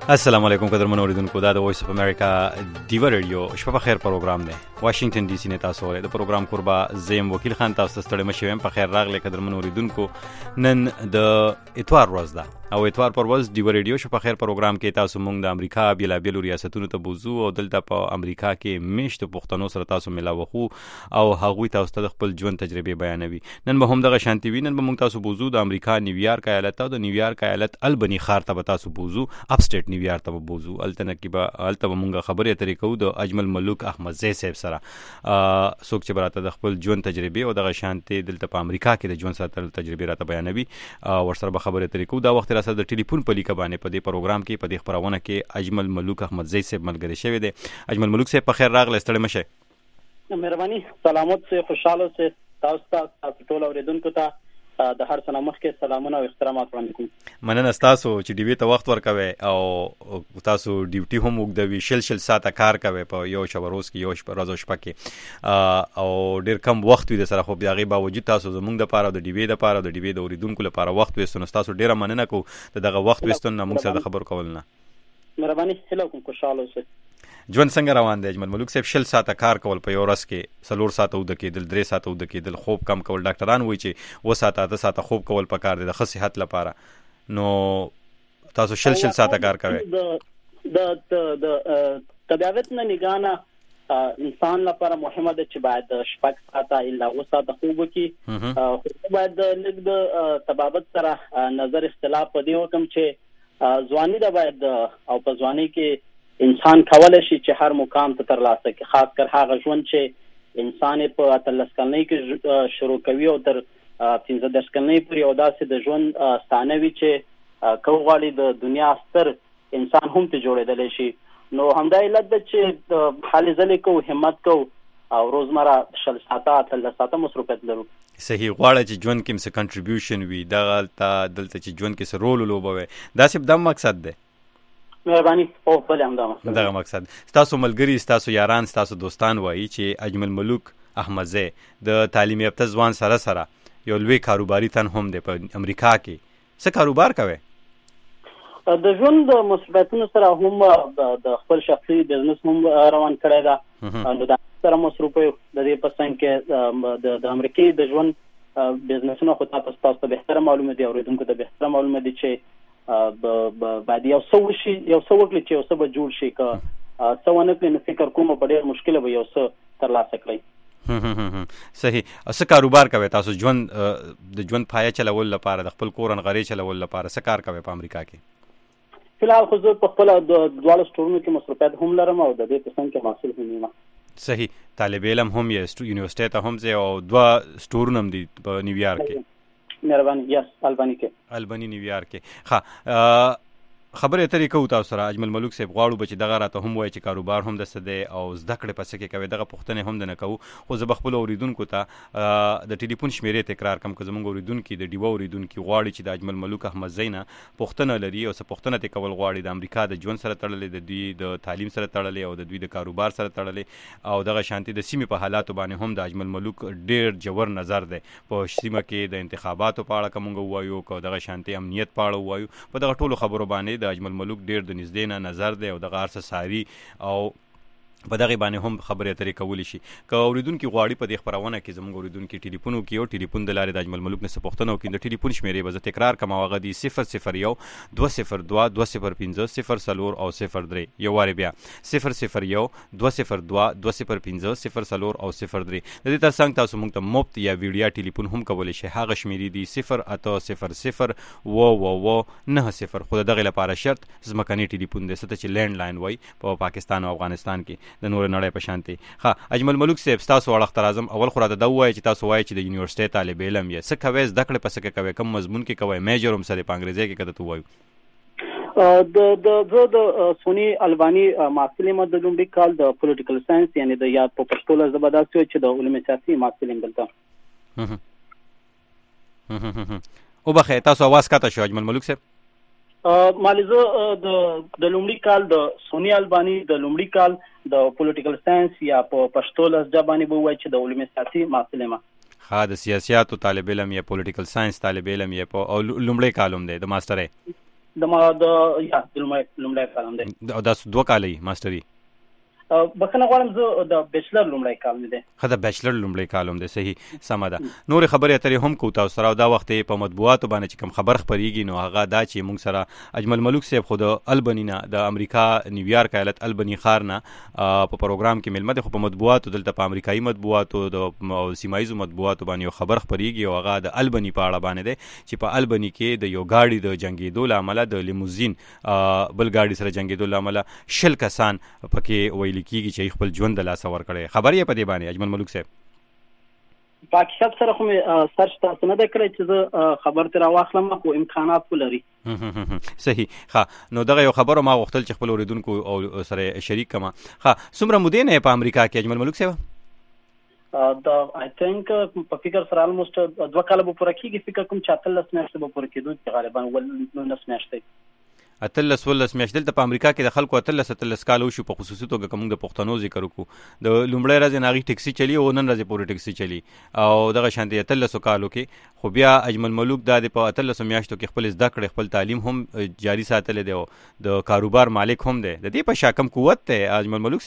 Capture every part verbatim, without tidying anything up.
السلام علیکم قدرمن اوریدونکو دا د وایس اف امریکا دیو رادیو شپه په خیر پروګرام دی واشنگټن ډي سي نه تاسو ولې د پروګرام قربا زیم وکیل خان تاسو ستړي مشوم په خیر راغله قدرمن اوریدونکو نن د اتوار ورځ ده او اتوار پر ورځ دیو رادیو شپه په خیر پروګرام کې تاسو مونږ د امریکا بیل بیل ریاستونو ته بوزو او دلته په امریکا کې میشت پښتنو سره تاسو ملاو خو او هغوی تاسو ته خپل ژوند تجربه بیانوي نن به هم دغه شانتي وینن به مونږ تاسو بوزو د امریکا نیویارک ایالت او د نیویارک ایالت البنی ښار ته تاسو بوزو اپ سټیټ نیویارک ته بوزو التنه کې به الته مونږه خبرې اترې کوو د اجمل ملوک احمد زی صاحب سره څوک چې براته د خپل ژوند تجربه او دغه شانتي دلته په امریکا کې د ژوند سره تجربه راته بیانوي ورسره به خبرې اترې کوو دا وخت را سره د ټلیفون په لیکه باندې په دې پروګرام کې په دې خبرونه کې اجمل ملوک احمد زی صاحب ملګری شوی دی اجمل ملوک صاحب په خیر راغله ستړي مشه مهرباني سلامات سه خوشاله سه تاسو ته ټول اوریدونکو ته د هر څه مخکې سلامونه او احترامات وړاندې کوم مننه تاسو چې ډیوی ته وخت ورکوي او تاسو ډیوټي هم وګدوي شل شل ساعته کار کوي په یو شب روز کې یو شپ ورځ شپه کې او ډیر کم وخت وي د سره خو بیا غي باوجود تاسو زمونږ د پاره د ډیوی د پاره د ډیوی د اوریدونکو لپاره وخت وستون تاسو ډیره مننه کو دغه وخت وستون موږ سره خبر کول نه مهرباني هلو کوم خوشاله اوسئ ژوند څنګه روان دی اجمل ملوک صاحب شل ساعته کار کول په یو ورځ کې څلور ساعته ود کېدل درې ساعته ود کېدل خوب کم کول ډاکټران وایي چې و ساعته اته ساعته خوب کول پکار دی د ښه صحت لپاره نو تاسو شل شل ساعته کار کوئ د د طبيعت نه نگانه انسان لپاره مهمه ده چې باید شپږ ساعته الا و ساعته خوب وکړي خو باید لږ د طبابت سره نظر اختلاف پدې وکم چې ځواني ده باید او په ځواني کې انسان کولای شي چې هر مقام ته ترلاسه کړي خاص کر هغه ژوند چې انسان په اتلس کلنۍ کې شروع کوي او تر پنځه دېرش کلنۍ پورې او داسې د ژوند ستانوي چې کوغالي د دنیا ستر انسان هم ته جوړېدلی شي نو همدا علت ده چې حالې ځلې کوو همت کوو او روزمره شل ساعته اتلس ساعته مصروفیت لرو صحیح غواړه چې ژوند کې څه کنټریبیوشن وي دغه دلته چې ژوند کې څه رول ولوبوي داسې دا مقصد دی مهرباني او بل هم دا مقصد دغه مقصد تاسو ملګری تاسو یاران تاسو دوستان وایي چې اجمل ملوک احمد زی د تعلیم یافته ځوان سره سره یو لوی کاروباري تن هم دی په امریکا کې څه کاروبار کوي د ژوند د مصروفیتونو سره هم د خپل شخصي بزنس هم روان کړی دا نو دا سره مصروف یو د دې پسند کې د امریکای د ژوند بزنسونو خو تاسو ته به تر معلومه دی اوریدونکو ته به تر معلومه دی چې بعد یو څو شي یو څو وکړي چې یو څه به جوړ شي که څه ونه کړي نو فکر کوم په ډېر مشکله به یو څه ترلاسه کړئ صحیح څه کاروبار کوي تاسو ژوند د ژوند پایه چلول لپاره د خپل کور انغړې چلول لپاره څه کار کوي په امریکا کې فلحال خو زه په خپل د دواړو سټورونو کې مصروفیت هم لرم او د دې قسم کې محصول هم یم صحیح طالب علم هم یې یونیورسيټي ته هم ځي او دوه سټورونه هم دي په نیویارک کې مهرباني یس البانی کې البانی نیویارک کې ها خبرې اترې کوو تاسو سره اجمل ملوک صاحب غواړو به چې دغه راته هم وایي چې کاروبار هم دسته دی او زده کړې پسې کې کوي دغه پوښتنې هم د نه کوو خو زه به خپلو اوریدونکو ته د ټلیفون شمېرې تکرار کړم که زموږ اوریدونکي د ډیوه اوریدونکي غواړي چې د اجمل ملوک احمد زی نه پوښتنه لري او څه پوښتنه ترې کول غواړي د امریکا د ژوند سره تړلې د دوی د تعلیم سره تړلې او د دوی د کاروبار سره تړلې او دغه شانتي د سیمې په حالاتو باندې هم د اجمل ملوک ډېر جوور نظر دی په سیمه کې د انتخاباتو په اړه که موږ ووایو که دغه شانتي امنیت په اړه ووایو په دغه ټولو خبرو باندې د اجمل ملوک ډېر د نږدې نه نظر دی او دغه هر څه ساري او په دغه باندې هم خبرې اترې کولی شي که اوریدونکي غواړي په دې خبرونه کې زموږ اوریدونکي ټلیفون وکړي او ټلیفون د لارې د اجمل ملوک نه څه پوښتنه وکړي د ټلیفون شمېرې به زه تکرار کړم او هغه دي صفر صفر یو دوه صفر دوه دوه صفر پنځه صفر څلور او صفر درې یو وارې بیا صفر صفر یو دوه صفر دوه دوه صفر پنځه صفر څلور او صفر درې د دې تر څنګ تاسو موږ ته مفت یا ویډیا ټلیفون هم کولی شئ هغه شمېرې دي صفر اته صفر صفر و و و نه صفر خو د دغې لپاره شرط ځمکنی ټلیفون دی څه ته چې لینډ لاین وایي په پاکستان او افغانستان کې د نورې نړۍ په شانتي ها اجمل ملوک صاحب تاسو وړاندې اعظم اول خو راته دا وایي چې تاسو وایي چې د یونیورسيټي طالب علم یې څه کوي زده کړې پسې کوي کوم مضمون کې کوي میجر هم سره په انګریزي کې کده تو وایو د د زه د سونی البانی محصل یم د لومړي کال د پولیټیکل ساينس یعنی د یاد په پښتو لفظ بداسي چې د علوم سیاسي محصل یم دلته او بخې تاسو आवाज کاته شو اجمل ملوک صاحب مالزه د د لومړي کال د سونی البانی د لومړي کال د پولیټیکل ساينس یا په پښتو لفظ باندې به وایي چې د علوم سیاسي محصل یم ها د سیاسياتو طالب علم یا پولیټیکل ساينس طالب علم یا په لومړي کالوم دی د ماستر د ما د یا د لومړی کالم دی او دا دوه کالي ماستري بخنه غواړم زه د بیچلر لومړی کال مې دی خه د بیچلر لومړی کالم دی صحیح سمه ده نور خبرې اترې هم کو تاسو سره دا وخت په مطبوعاتو باندې چې کوم خبر خبريږي نو هغه دا چې موږ سره اجمل ملوک صاحب خود البنی نه د امریکا نیویارک ایالت البنی ښار نه په پروګرام کې ملمه ده خو په مطبوعاتو دلته په امریکایي مطبوعاتو د سیمایي مطبوعاتو باندې یو خبر خبريږي او هغه د البنی په اړه باندې ده چې په البنی کې د یو گاډي د جنگیدو لامل د لیموزین بل گاډي سره جنگیدو لامل شل کسان پکې ویل کیږي چې خپل ژوند د لاس ور کړي خبرې په دې باندې اجمل ملوک صاحب پاکستان سره خو سرچ تاسو نه د کړی چې زه خبر تر واخلم خو امکانات ولري صحیح ښه نو دغه یو خبره ما غوښتل چې خپل اوریدونکو او سره شریک کما ښه څومره مودې نه په امریکا کې اجمل ملوک صاحب دا آی تھنک په فکر سره الموست دوه کال به پوره کیږي فکر کوم چې اتلس میاشتې به پوره کېدو غالبا ول نو نس میاشتې اتلس ولس میاشتې دلته په امریکا کې د خلکو اتلس اتلس کال وشو په خصوصي توګه کوم د پښتنو ذکر وکړو د لومړی ورځ ناغي ټیکسي چلی او نن ورځ پورې ټیکسي چلی او دغه شانتي اتلس کالو کې خو بیا اجمل ملوک د په اتلس میاشتو کې خپل زده کړې خپل تعلیم هم جاری ساتل دی او د کاروبار مالک هم دی د دې په شاکم قوت ته اجمل ملوک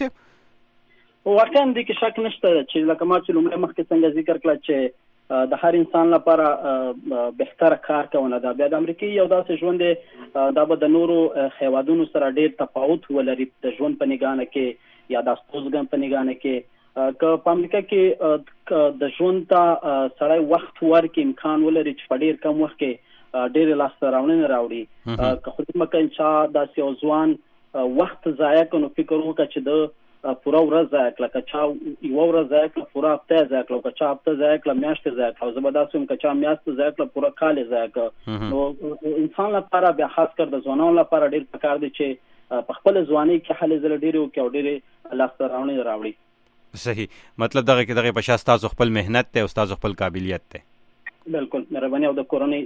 صاحب واقعا د کې شک نشته چې لکه ما چې لومړی مخکې څنګه ذکر کړل چې د هر انسان لپاره بهتره کار کوونه دا بیا د امریکای یو داسې ژوند دا به د نورو هیوادونو سره ډېر تفاوت ولري د ژوند په نگاه کې یا د ستوزګم په نگاه کې که په امریکا کې د ژوند ته سړی وخت ورکړي امکان ولري چې په ډېر کم وخت کې ډېر لاسته راوړنې راوړي که خو مکه چې داسې یو ځوان وخت ضایع کړي فکر وکړي چې د پورا ورځ ضایع کړه که چا یو ورځ ضایع کړه پورا هفته ضایع کړه که چا هفته ضایع کړه میاشت ضایع کړه زبردست هم که چا میاشت ضایع کړه پورا کال ضایع کړه نو انسان لپاره بیا خاص کر د ځوانانو لپاره ډېر پکار دی چې په خپل ځواني کې حل زله ډېر او کې ډېر لاسته راوړنې راوړي صحیح مطلب دغه کې دغه په شاسته تاسو خپل مهنت ته او تاسو خپل قابلیت ته بالکل مهرباني او د کورنۍ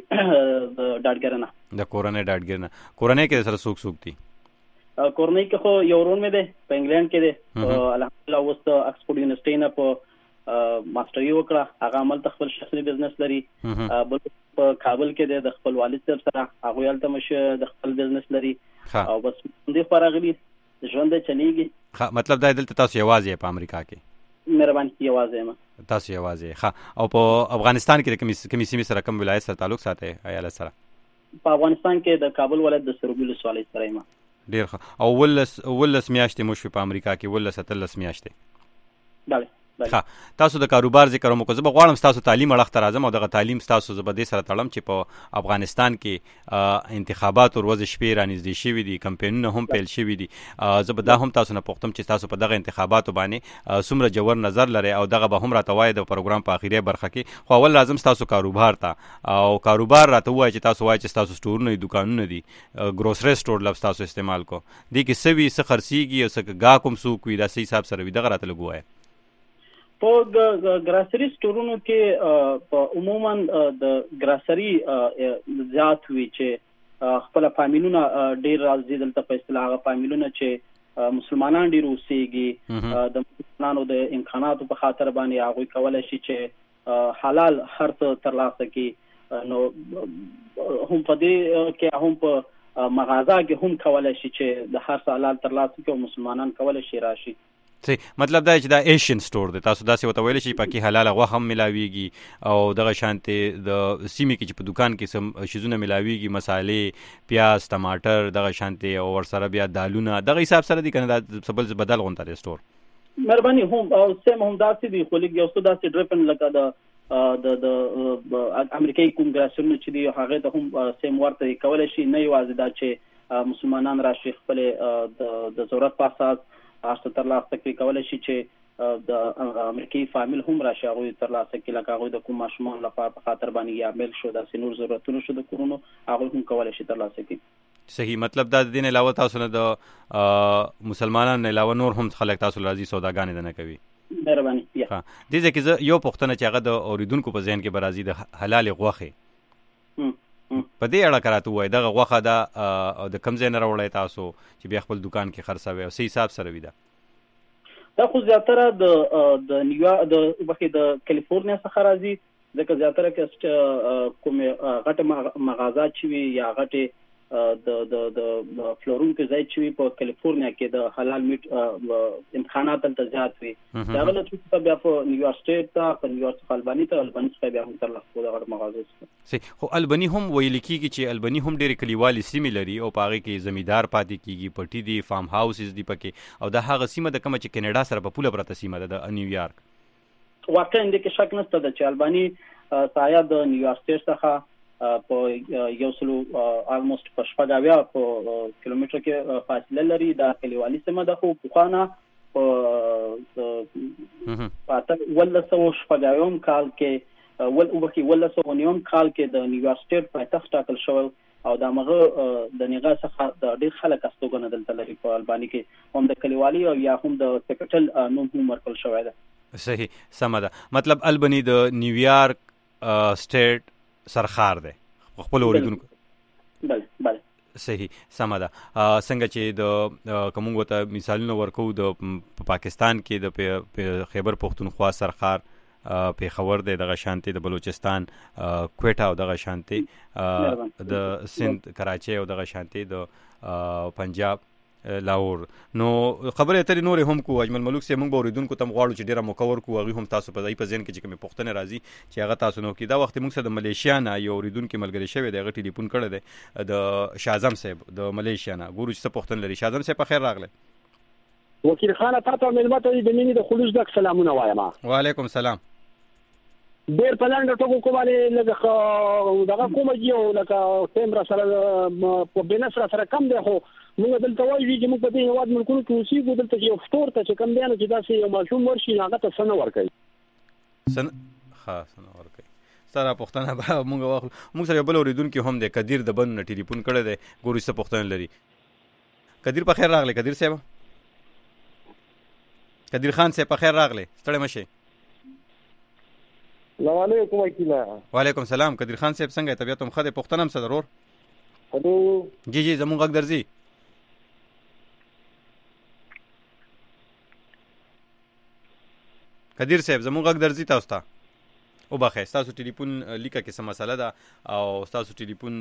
ډاډګرنه د کورنۍ ډاډګرنه کورنۍ کې سره څوک څوک دي کورنۍ کې خو یو ورون مې دی په انګلند کې دی الحمدلله اوس د اکسفورډ یونیورسيټي نه په ماستري وکړه هغه عمل خپل شخصي بزنس لري بل په کابل کې دی د خپل والد صاحب سره هغه یالته مشه د خپل بزنس لري او بس دې فارغلي ژوند چلیږي مطلب دا دلته تاسو یوازې په امریکا کې مهرباني یوازې ما تاسو یوازې ښه او په افغانستان کې کوم کوم سیمې سره کوم ولایت سره تعلق ساتي ایالت سره په افغانستان کې د کابل ولایت د سربیل ولسوالۍ سره ما ډیر ښه او ولس ولس میاشتې مو شو په امریکا کې ولس اتلس میاشتې بله ښه تاسو د کاروبار ذکر مو کو زه به غواړم تاسو تعلیم اړخ ته راځم او دغه تعلیم تاسو زه به دې سره تړم چې په افغانستان کې انتخابات ورځ شپې رانږدې شوي دي کمپینونه هم پیل شوي دي زه به دا هم تاسو نه پوښتم چې تاسو په دغه انتخاباتو باندې څومره جوړ نظر لري او دغه به هم راته وایي د پروګرام په اخیری برخه کې خو اول لازم تاسو کاروبار ته او کاروبار راته وایي چې تاسو وایي چې تاسو سټورونه دي دکانونه دي ګروسري سټور لفظ تاسو استعمال کو دي کې سوي څه خرسيږي او څه گا کوم سو کوي دا صحیح حساب سره وي دغه راته لګوي په ګراسري سټورونو کې عموما د ګراسري زیات وی چې خپل فامیلونه ډیر راځي دلته په اصطلاح فامیلونه چې مسلمانان ډیر اوسېږي د مسلمانانو د امکاناتو په خاطر باندې هغه کولای شي چې حلال خرڅ ترلاسه کړي نو هم په دې کې هم په مغازه کې هم کولای شي چې د خرڅ حلال ترلاسه کړي او مسلمانان کولای شي راشي صحیح مطلب دا چې دا ایشین سٹور دی تاسو داسې وته ویل شي پکې حلاله غوښه هم ملاويږي او دغه شانتي د سیمې کې چې په دکان کې سم شیزونه ملاويږي مسالې پیاز ټماټر دغه شانتي او ور سره بیا دالونه دغه حساب سره دي کنه دا سبل بدل غونته دی سٹور مهرباني هم او سم هم داسې دی خو لګي یو څه داسې ډریپن لکه د د د امریکایي کنګرسونه چې دی هغه ته هم سم ورته کولای شي نه یوازې دا چې مسلمانان راشي خپل د ضرورت په اساس تاسو ترلاسه کوي کولای شي چې د امریکایي فامیل هم راشي هغه ترلاسه کوي لکه هغه د کوم ماشومان لپاره په خاطر باندې یا مل شو د سینور ضرورتونو شو د کورونو هغه هم کولای شي ترلاسه کوي صحیح مطلب دا د دین علاوه تاسو نه د مسلمانانو علاوه نور هم خلک تاسو راځي سوداګانې نه کوي مهرباني ها دې ځکه زه یو پوښتنه چې هغه د اوریدونکو په ذهن کې برازي د حلال غوښه په دې اړه کراته وای دغه غوښه دا د کم ځای نه راوړی تاسو چې بیا خپل دکان کې خرڅوي او صحیح حساب سره وي دا دا خو زیاتره د د نیویارک د بخې د کالیفورنیا څخه راځي ځکه زیاتره کې کوم غټه مغازات چې وي یا غټه د د د فلورون کې ځای چې په کالیفورنیا کې د حلال میټ امکانات تل زیات وي دا غلط څه بیا په نیویارک سټیټ ته په نیویارک البانی ته البانی څخه بیا هم تر لاسه دغه مغازه سي خو البانی هم ویل کیږي چې البانی هم ډېر کلیوالي سیمې لري او پاغه کې زمیدار پاتې کیږي پټي دي فارم هاوسز دي پکې او دا هغه سیمه د کوم چې کینیډا سره په پوله پرته سیمه ده د نیویارک واقعا د کې شک نشته چې البانی سایه د نیویارک سټیټ څخه په یو سلو الموست په شپږاویا په کیلومتر کې فاصله لري دا کلیوالي سیمه ده خو پخوانه په پاتې ولسو شپږاویم کال کې ول وبکي ولسو نیوم کال کې د نیویارک سټیټ پایتخت ټاکل شو او دا مغه د نیغه څخه د ډېر خلک استوګنه دلته لري په البانی کې هم د کلیوالي او یا هم د کیپټل نوم هم ورکړل شوی ده صحیح سم ده مطلب البانی د نیویارک سټیټ سرخار ده خپل اوریدونکو بله بله صحیح سم ده څنګه چې د کومو ته مثالونه ورکو د پاکستان کې د خیبر پختونخوا سرخار پیښور د دغه شانتي د بلوچستان کوټا او دغه شانتي د سند کراچي او دغه شانتي د پنجاب لاهور نو خبره اترې نورې هم کو اجمل ملک سي موږ به اوریدونکو تم غواړو چې ډیره مکور کو هغه هم تاسو په دای په ځین کې چې کوم پښتنه راځي چې هغه تاسو نو کې دا وخت موږ سره د ملیشیا نه یو اوریدونکو ملګری شوی دی هغه ټلیفون کړی دی د شاعظم صاحب د ملیشیا نه ګورو چې پښتون لري شاعظم صاحب په خیر راغله وکیل خان تاسو ملمت د مینې د خلوص د سلامونه وایم وعلیکم السلام ډیر پلان ټکو کومه لږه دغه کومه یو لکه تیمره سره په بنسره سره کم دی خو موږ دلته وایو چې موږ په دې هواد ملکونو کې اوسېږو دلته یو فطور ته چې کم دی نو چې داسې یو ماشوم ورشي هغه ته څه نه ورکوي سن ښه څه نه ورکوي سره پښتنه به موږ واخلو موږ سره بل اوریدونکي هم دی قدیر د بن ټلیفون کړی دی ګورو څه پښتنه لري قدیر په خیر راغلی قدیر صاحب قدیر خان صاحب په خیر راغلی ستړی مشه السلام علیکم وکیل وعلیکم السلام قدیر خان صاحب څنګه طبیعت هم خده پښتنه هم ضرور هلو جی جی زموږ غږ درځي قدیر صاحب زموږ غږ درځي تاسو ته او باخه تاسو ټلیفون لیکه کې څه مسله ده او تاسو ټلیفون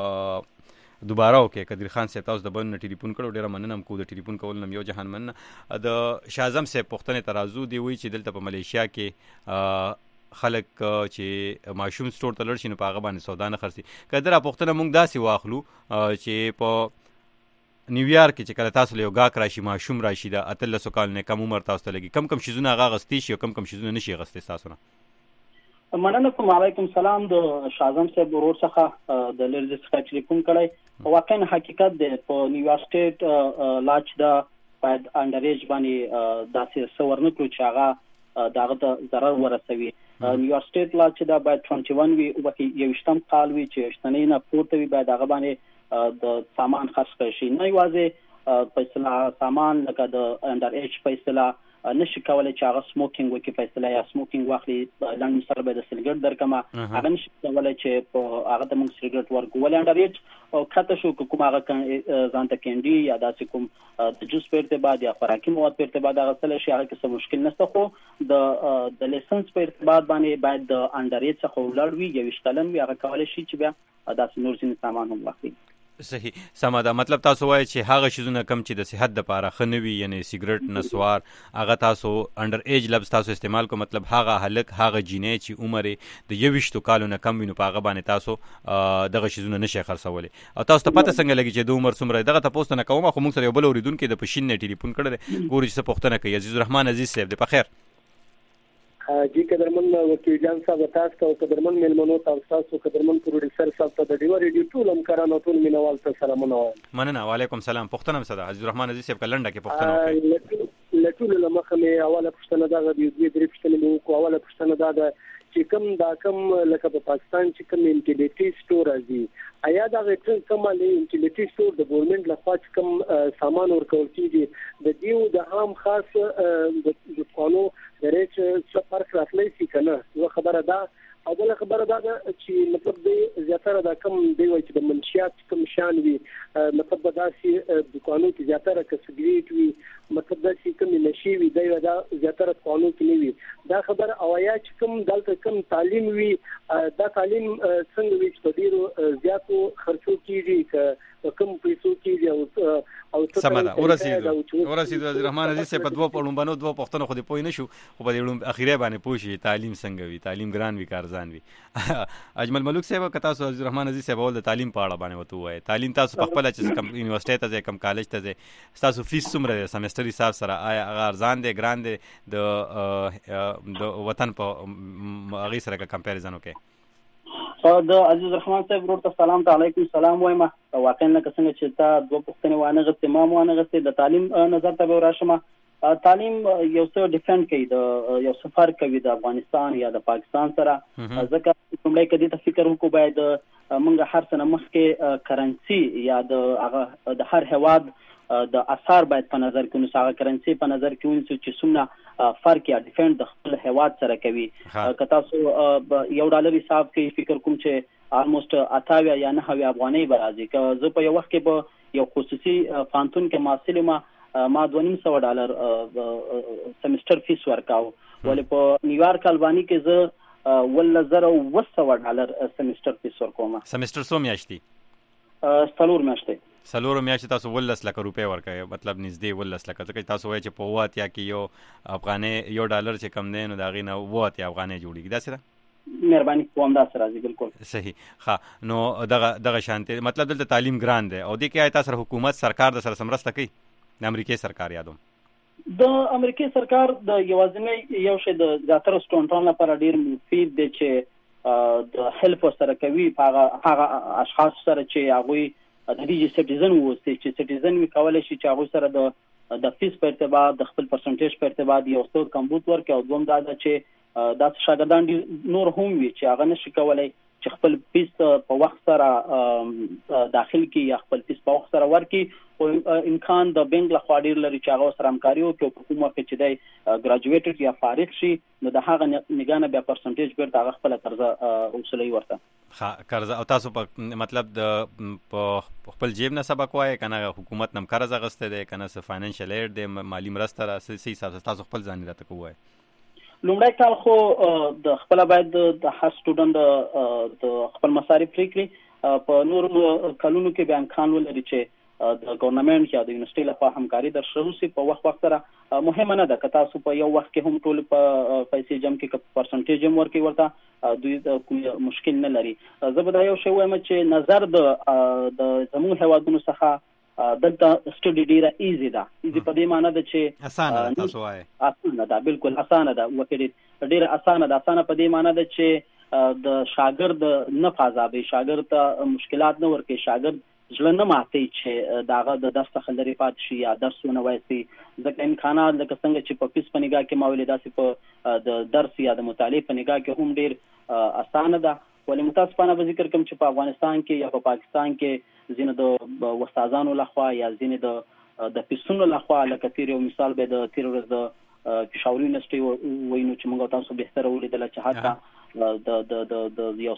دوباره وکړئ قدیر خان صاحب تاسو د بن ټلیفون کړو ډیره مننه کوم د ټلیفون کول نم یو جهان مننه د شاعظم صاحب پښتنه ترازو دی وی چې دلته په ملیشیا کې خلک چې ماشوم سٹور ته لړ شي نو په هغه باندې سودا نه خرسي کدر پښتنه موږ داسې واخلو چې په نیویارک کې چې کله تاسو له یو غاک راشي ماشوم راشي د اتلسو کال نه کم عمر تاسو ته لګي کم کم شیزونه هغه غستی شي کم کم شیزونه نشي غستی تاسو نه مننه کوم علیکم سلام د شاعظم صاحب ورور څخه د لرزه څخه ټلیفون کړی واقعا حقیقت دی په نیویارک سټیټ لاچ دا باید انډریج باندې داسې سورنه کړو چې هغه داغه ته ضرر ورسوي نیویارک سټیټ لا چې دا باید اکیس وي او به یوشتم کال وي چې شتنې نه پورته وي باید هغه باندې د سامان خرڅ کړي شي نه یوازې فیصله سامان لکه د انډر ایج فیصله نشي کولای چې هغه سموکینګ وکړي فیصله یا سموکینګ واخلي لاندې سره به د سیګریټ درکمه هغه نشي کولای چې په هغه د موږ سیګریټ ورکو ولې انډر ایج او کته شو کوم هغه ځان ته کینډي یا داسې کوم د جوس پرته بعد یا خوراکي مواد پرته بعد هغه سره شي هغه څه مشکل نشته خو د د لیسنس پرته بعد باندې باید د انډر ایج څخه ولړ وي یا وشتلن وي هغه کولای شي چې بیا داسې نور ځین سامان هم واخلي صحیح سم ده مطلب تاسو وایي چې هغه شیزونه کم چې د صحت لپاره خنوي یعنی سیګریټ نسوار هغه تاسو انډر ایج لفظ تاسو استعمال کو مطلب هغه هلک هغه جینې چې عمر د یوشتو کالو نه کم وینو پاغه باندې تاسو دغه شیزونه نشي خرڅولي او تاسو ته پته څنګه لګي چې د عمر څومره دغه تاسو نه کومه خو موږ سره یو بل اوریدونکو د پښین نه ټلیفون کړل ګوري چې پښتنه کوي عزیز الرحمن عزیز صاحب د بخیر جی قدرمن وکیل جان صاحب تاسو ته قدرمن ملمنو تاسو قدرمن پروډوسر صاحب ته د ډیو ریډیو ټول امکاناتو ټول مینوال ته سلامونه وایم مننه وعلیکم السلام پښتنه صدا عزیز الرحمن عزیز صاحب کلنډه کې پښتنه وکړي لټول لمخه مې اوله پښتنه دا د دې درې پښتنه مې کو اوله پښتنه دا د چې کوم دا کوم لکه په پاکستان چې کوم انټیلیټي سٹور راځي آیا دا کوم انټیلیټي سٹور د ګورنمنت لخوا کوم سامان ورکول کیږي د دیو د عام خاص د قانون درېچ څه فرق راتلی شي کنه یو خبره ده او بل خبره ده چې مطلب د زیاتره د کم دی وای چې د منشیات کم شان وي مطلب دا چې دکانو کې زیاتره کسګریټ وي مطلب دا چې کم نشي وي دا زیاتره قانون کې نه وي دا خبره او یا چې کم دلته کم تعلیم وي دا تعلیم څنګه وي چې ډیرو زیاتو خرچو کیږي ک ورته سمدا ورسېدو ورسېدو وزیر رحمان عزیز صاحب په دوه پړمبانو دوه پښتنو خو دې پوه نه شو خو په دې اخیری باندې پوه شي تعلیم څنګه وي، تعلیم ګران وي کارزان وي. اجمل ملک صاحب که تاسو وزیر رحمان عزیز صاحب ول د تعلیم په اړه باندې وته وایي، تعلیم تاسو په خپل چې کم یونیورسيټي ته کم کالج ته تاسو فیس څومره دی سمستر حساب سره؟ آیا هغه ارزان دی ګران دی د د وطن په هغې سره که کمپیریزن وکړئ؟ د عزیز رحمان صاحب ورته سلام علیکم سلام وایم. واقعا لکه څنګه چې تا دوه پوښتنې وانه غوښتې ما مو وانه غوښتې د تعلیم نظر ته به راشم. تعلیم یو څه ډیفرنٹ کوي، د یو څه فرق کوي د افغانستان یا د پاکستان سره، ځکه کومړی کدي ته فکر وکړو باید موږ هر څه مخکې کرنسی یا د هغه د هر هواد د اثر باید په نظر کې نو هغه کرنسی په نظر کې ونیسو چې څومره فرق یا ډیفرنٹ د خپل هواد سره کوي. که تاسو یو ډالر حساب کې فکر کوم چې آلموست اتاویا یا نهویا افغانۍ به راځي. که زه په یو وخت کې به یو خصوصي پوهنتون کې محصل ما ما دوه نیم سوه ډالر سمستر فیس ورکاو، ولې په نیویارک البانی کې زه ولس زره اوه سوه ډالر سمستر فیس ورکوم. سمستر څو میاشتې؟ څلور میاشتې. څلور میاشتې تاسو ولس لکه روپۍ ورکوئ، مطلب نږدې ولس لکه، ځکه تاسو وایئ چې په اوه اتیا کې یو افغانۍ یو ډالر چې کم دی نو د هغې نه اوه اتیا افغانۍ جوړېږي، داسې ده؟ مهرباني کوم داسې راځي. بالکل صحیح. ښه، نو دغه دغه شانتې مطلب دلته تعلیم ګران دی او دې کې آیا تاسو حکومت سرکار د سره مرسته کوي؟ د امریکې سرکار یادوم د امریکې سرکار د یوازینی یو شی د زیاتره سټوډنټانو لپاره ډیر مفید دی چې د هیلپ سره کوي هغه هغه اشخاص سره چې هغوی د دې سټیزن ووسي، چې سټیزن وي کولای شي چې هغوی سره د د فیس په ارتباط د خپل پرسنټیج په ارتباط یو څه کمبود ورکړي، او دوم دا ده چې داسې شاګردان نور هم وي چې هغه نشي کولی چې خپل فیس په وخت سره داخل کړي یا خپل فیس په وخت سره ورکړي، خو امکان د بینک لخوا ډیر لري چې هغه سره همکاري وکړي او په کوم وخت چې دی ګراجویټډ یا فارغ شي نو د هغه نګاه نه بیا پرسنټیج بیرته هغه خپله قرضه وصولوي ورته. ښه، قرضه. او تاسو په مطلب د په خپل جیب نه سبق وایئ که نه حکومت نه قرض اخیستی دی که نه څه فاینانشل ایډ دی مالي مرسته را څه حساب تاسو خپل ځان راته ووایئ؟ لومړی کال خو د خپله باید د هر سټوډنټ د خپل مصارف پرې کړي، په نورو کلونو کې بیا امکان ولري چې د ګورنمنټ یا د یونیورسيټي لخوا همکاري در شروع شي. په وخت وخت سره مهمه نه ده که تاسو په یو وخت کې هم ټول په پیسې جمع کې که پرسنټیج هم ورکړي ورته دوی کوم مشکل نه لري. زه به دا یو شی وایم چې نظر د د زموږ هیوادونو څخه دلته سټډي ډیره ایزي ده. ایزي په دې معنی ده چې اسانه ده. تاسو وایئ اسانه ده، بالکل اسانه ده، وکړي ډیره اسانه ده. اسانه په دې معنی ده چې د شاګرد نه فاضابي، شاګرد ته مشکلات نه ورکړي، شاګرد ځله نه ماتي چې داغه د درس څخه لرې پاتې شي یا درس ونه وایسي، ځکه امکانات لکه څنګه چې په فیس په نګاه کې ما ویلې داسې په د درس یا د مطالعې په نګاه کې هم ډېر اسانه ده. ولې متاسفانه به ذکر کوم چې په افغانستان کې یا په پاکستان کې ځینې د استادانو لخوا یا ځینې د د فیسونو لخوا لکه تیر یو مثال به د تیر ورځ د پېښور یونیورسيټي وینو چې موږ تاسو بهتره ولیدله چې حتی د د د د یو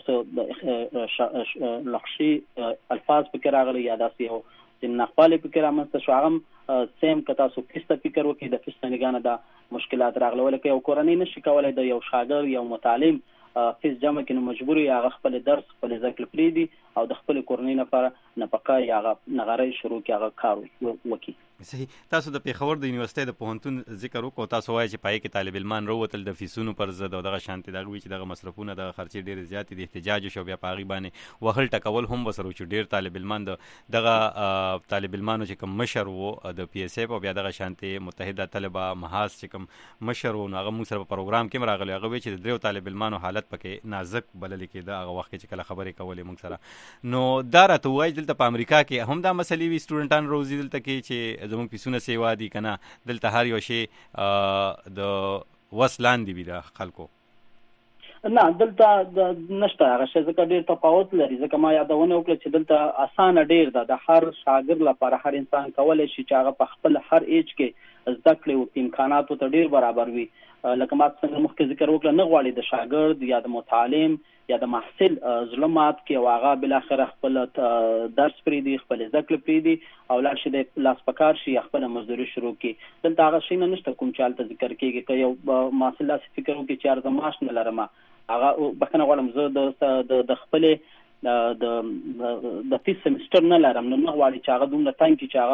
څه لغشي الفاظ پکې راغلي یا داسې یو چې ناخوالې پکې رامنځته شو، هغه سیم که تاسو فیس ته فکر وکړئ د فیس نه نګاه نه دا مشکلات راغله. ولکه یو کورنۍ نشي کولی د یو شاګرد یو متعلم فیس جمع کړي نو مجبور یې هغه خپل درس خپل زده کړې پرېږدي او د خپلې کورنۍ لپاره نفقه یا هغه نغارۍ شروع کړي، هغه کار وکړي. صحیح. تاسو د پېښور د یونیورسيټۍ د پوهنتون ذکر وکړو، تاسو وایئ چې پای کې طالب علمان راووتل د فیسونو پر ضد او دغه شانتې دغه وي چې دغه مصرفونه دغه خرچې ډېرې زیاتې دي، احتجاج وشو، بیا په هغې باندې وهل ټکول هم ورسره وشو. ډېر طالب علمان د دغه طالب علمانو چې کوم مشر و د پی ایس ایف او بیا دغه شانتې متحده طلبه محاذ چې کوم مشر و نو هغه موږ سره په پروګرام کې هم راغلی، هغه وایي چې د دریو طالب علمانو حالت پکې نازک بللی کېده هغه وخت کې چې کله خبرې کولې موږ سره. نو دا راته ووایي دلته په امریکا کې هم دا مسلې وي سټوډنټان روزي دلته کې چې زموږ فیسونه سیوا دي که نه دلته هر یو شی د وس لاندې وي د خلکو؟ نه، دلته نشته هغه شی، ځکه ډېر تفاوت لري. ځکه ما یادونه وکړه چې دلته اسانه ډېر ده، د هر شاګرد لپاره هر انسان کولی شي چې هغه په خپل هر ایج کې زده کړې وکړي، امکاناتو ته ډېر برابر وي. لکه ما څنګه مخکې ذکر وکړه نه غواړي د شاګرد یا د متعلم یا د محصل زړه مات کړي او هغه بالاخره خپل درس پرېږدي، خپل زده کړې پرېږدي او لاړ شي د لاس په کار شي یا خپله مزدوري شروع کړي. دلته هغه شی نه نشته کوم چې هلته ذکر کېږي. که یو محصل داسې فکر وکړي چې یار زه معاش نه لرم، هغه بخښنه غواړم زه د خپلې د فیس سمستر نه لرم، نو نه غواړي چې هغه دومره تنګ کړي چې هغه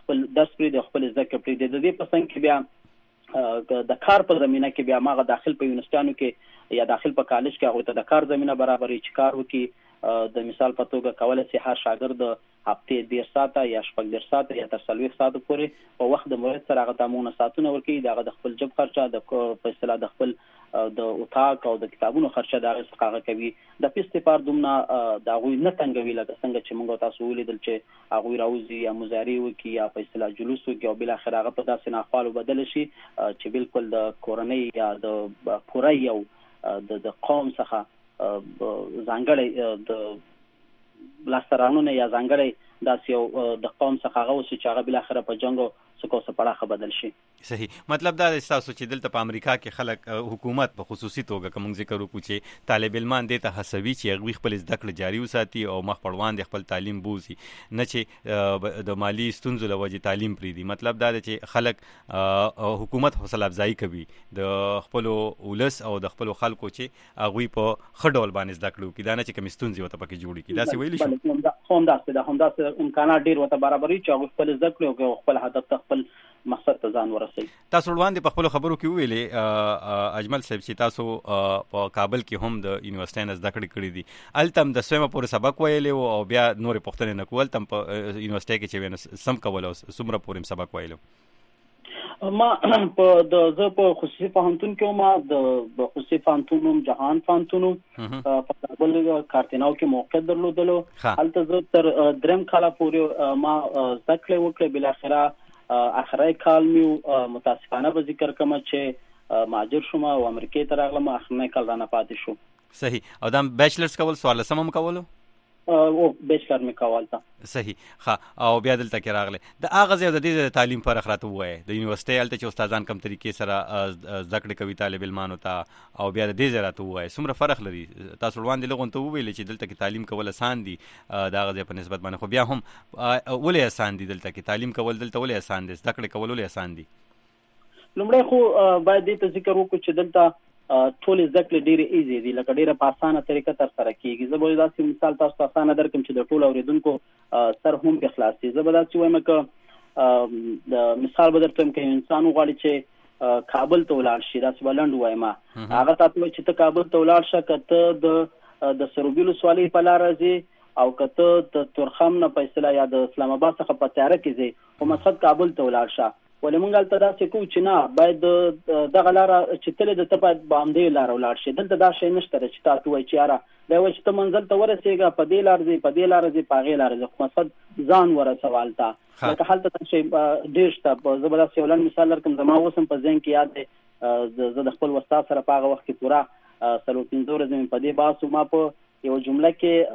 خپل درس پرې د خپل زده کړې پرې د دې په څنګ کې بیا د کار په زمينه کې بیا ماغه داخل په یونیورسيټانو کې یا داخل په کالج کې هغه ته د کار زمينه برابرې چې کار وکړي. د مثال په توګه کولای شي هر شاګرد هفته ډیر ساعته یا شپږ ډیر ساعته یا تر څلوېښت ساعته پورې په وخت د مورد سره هغه تمونه ساعتونه ورکړي، دغه د خپل جب خرچه د په اصطلاح د خپل د اتاق او د کتابونو خرچه دغه څخه کوي. د پیسې پار دومره د غوي نه تنګوي لکه څنګه چې موږ تاسو ولیدل چې هغه راوځي یا مظاهره وکي یا په اصطلاح جلوس وکي او بل اخر هغه په داسې ناخوالو بدل شي چې بالکل د کورنۍ یا د پوره یو د قوم څخه ځانګړی د لاسترانونه یا ځانګړی داسې یو د قوم څخه هغه وسو چې هغه بل اخر په جنگ او سکو سپړه بدل شي. صحیح مطلب دا تاسو چې دلته په امریکا کې خلک حکومت په خصوصي توګه کوم ذکر وکړي چې طالب علمان دې ته حسوي چې هغه خپل زده کړې جاري وساتي او مخ پړوان د خپل تعلیم بوزي نه چې د مالی ستونزو لوجه تعلیم پری دي. مطلب دا دی چې خلک حکومت حوصله افزایی کوي د خپل ولس او د خپل خلکو چې هغه په خډول باندې زده کړو کې دا نه چې کوم ستونزې وته پکې جوړي کی دا سی ویلی شو هم دا څه هم دا امکانات ډیر وته برابرې چې هغه خپل زده کړو او خپل هدف ته خپل مقصد ته ځان ورسوي. تاسو وړاندې په خپل خبرو کې ویلې اجمل صاحب چې تاسو په کابل کې هم د یونیورسيټي نه زده کړې کړې دي التم د سومه پورې سبق ویلې او بیا نور پوښتنې نه کول تم په یونیورسيټي کې چې ونه سم کول او سمره پورې سبق ویلو. ما په د زه په خصوصي فهمتون کې ما د خصوصي فهمتون جهان فهمتون په کابل کارتناو کې موقع درلودلو. هلته زه تر دریم کال پورې ما زده کړې وکړې بل اخره اخرای کال میو متاسفانه به ذکر کوم چې ماجر شوم او امریکای ته راغلم اخرای کال رانه پاتې شو. صحیح او دا بیچلرز کول سوال سم هم کولو او بیچلر می کول تا صحیح ها او بیا دلته کې راغله د اغاز د دې تعلیم پر اخراته وای د یونیورسيټي الته چې استادان کم طریقې سره ذکر کوي طالب علمانو ته او بیا د دې زراته وای څومره فرق لري تاسو وړاندې لغون ته ویل چې دلته کې تعلیم کول آسان دي د اغاز په نسبت باندې خو بیا هم ولې آسان دي دلته کې تعلیم کول دلته ولې آسان دي ذکر کول ولې آسان دي؟ لومړی خو باید دې ذکر وکړو چې دلته ټول ذکر ډیره ایزی دي لکه ډیره په اسانه طریقه تر سره کیږي. زه به داسې مثال تاسو ته اسانه درکم چې د ټول اوریدونکو سر هم په خلاصي. زه به داسې وایم ک د مثال به درته کوم انسان غواړي چې کابل ته ولاړ شي داسې بلند وایم هغه تاسو چې ته کابل ته ولاړ شې کته د د سروبیلو سوالي په لار راځي او کته د تورخم نه په اصطلاح یا د اسلام آباد څخه په تیاره کې ځي او مقصد کابل ته ولاړ شه ولې مونږ الته دا څه کوو چې نه باید دغه لار چې تل د ته باید باندې لار ولاړ شي. دلته دا شی نشته چې تاسو وایي چې یاره دا وایي چې ته منزل ته ورسېږه په دې لار ځي په دې لار ځي په هغې لار ځي خو مقصد ځان ورسول ته لکه هلته دا شی ډېر شته. زه به داسې یو لنډ مثال درکړم زما اوس هم په ذهن کې یاد دی زه د خپل استاد سره په هغه وخت کې پوره څلور پنځه ورځې مې په دې بحث ما په یو جمله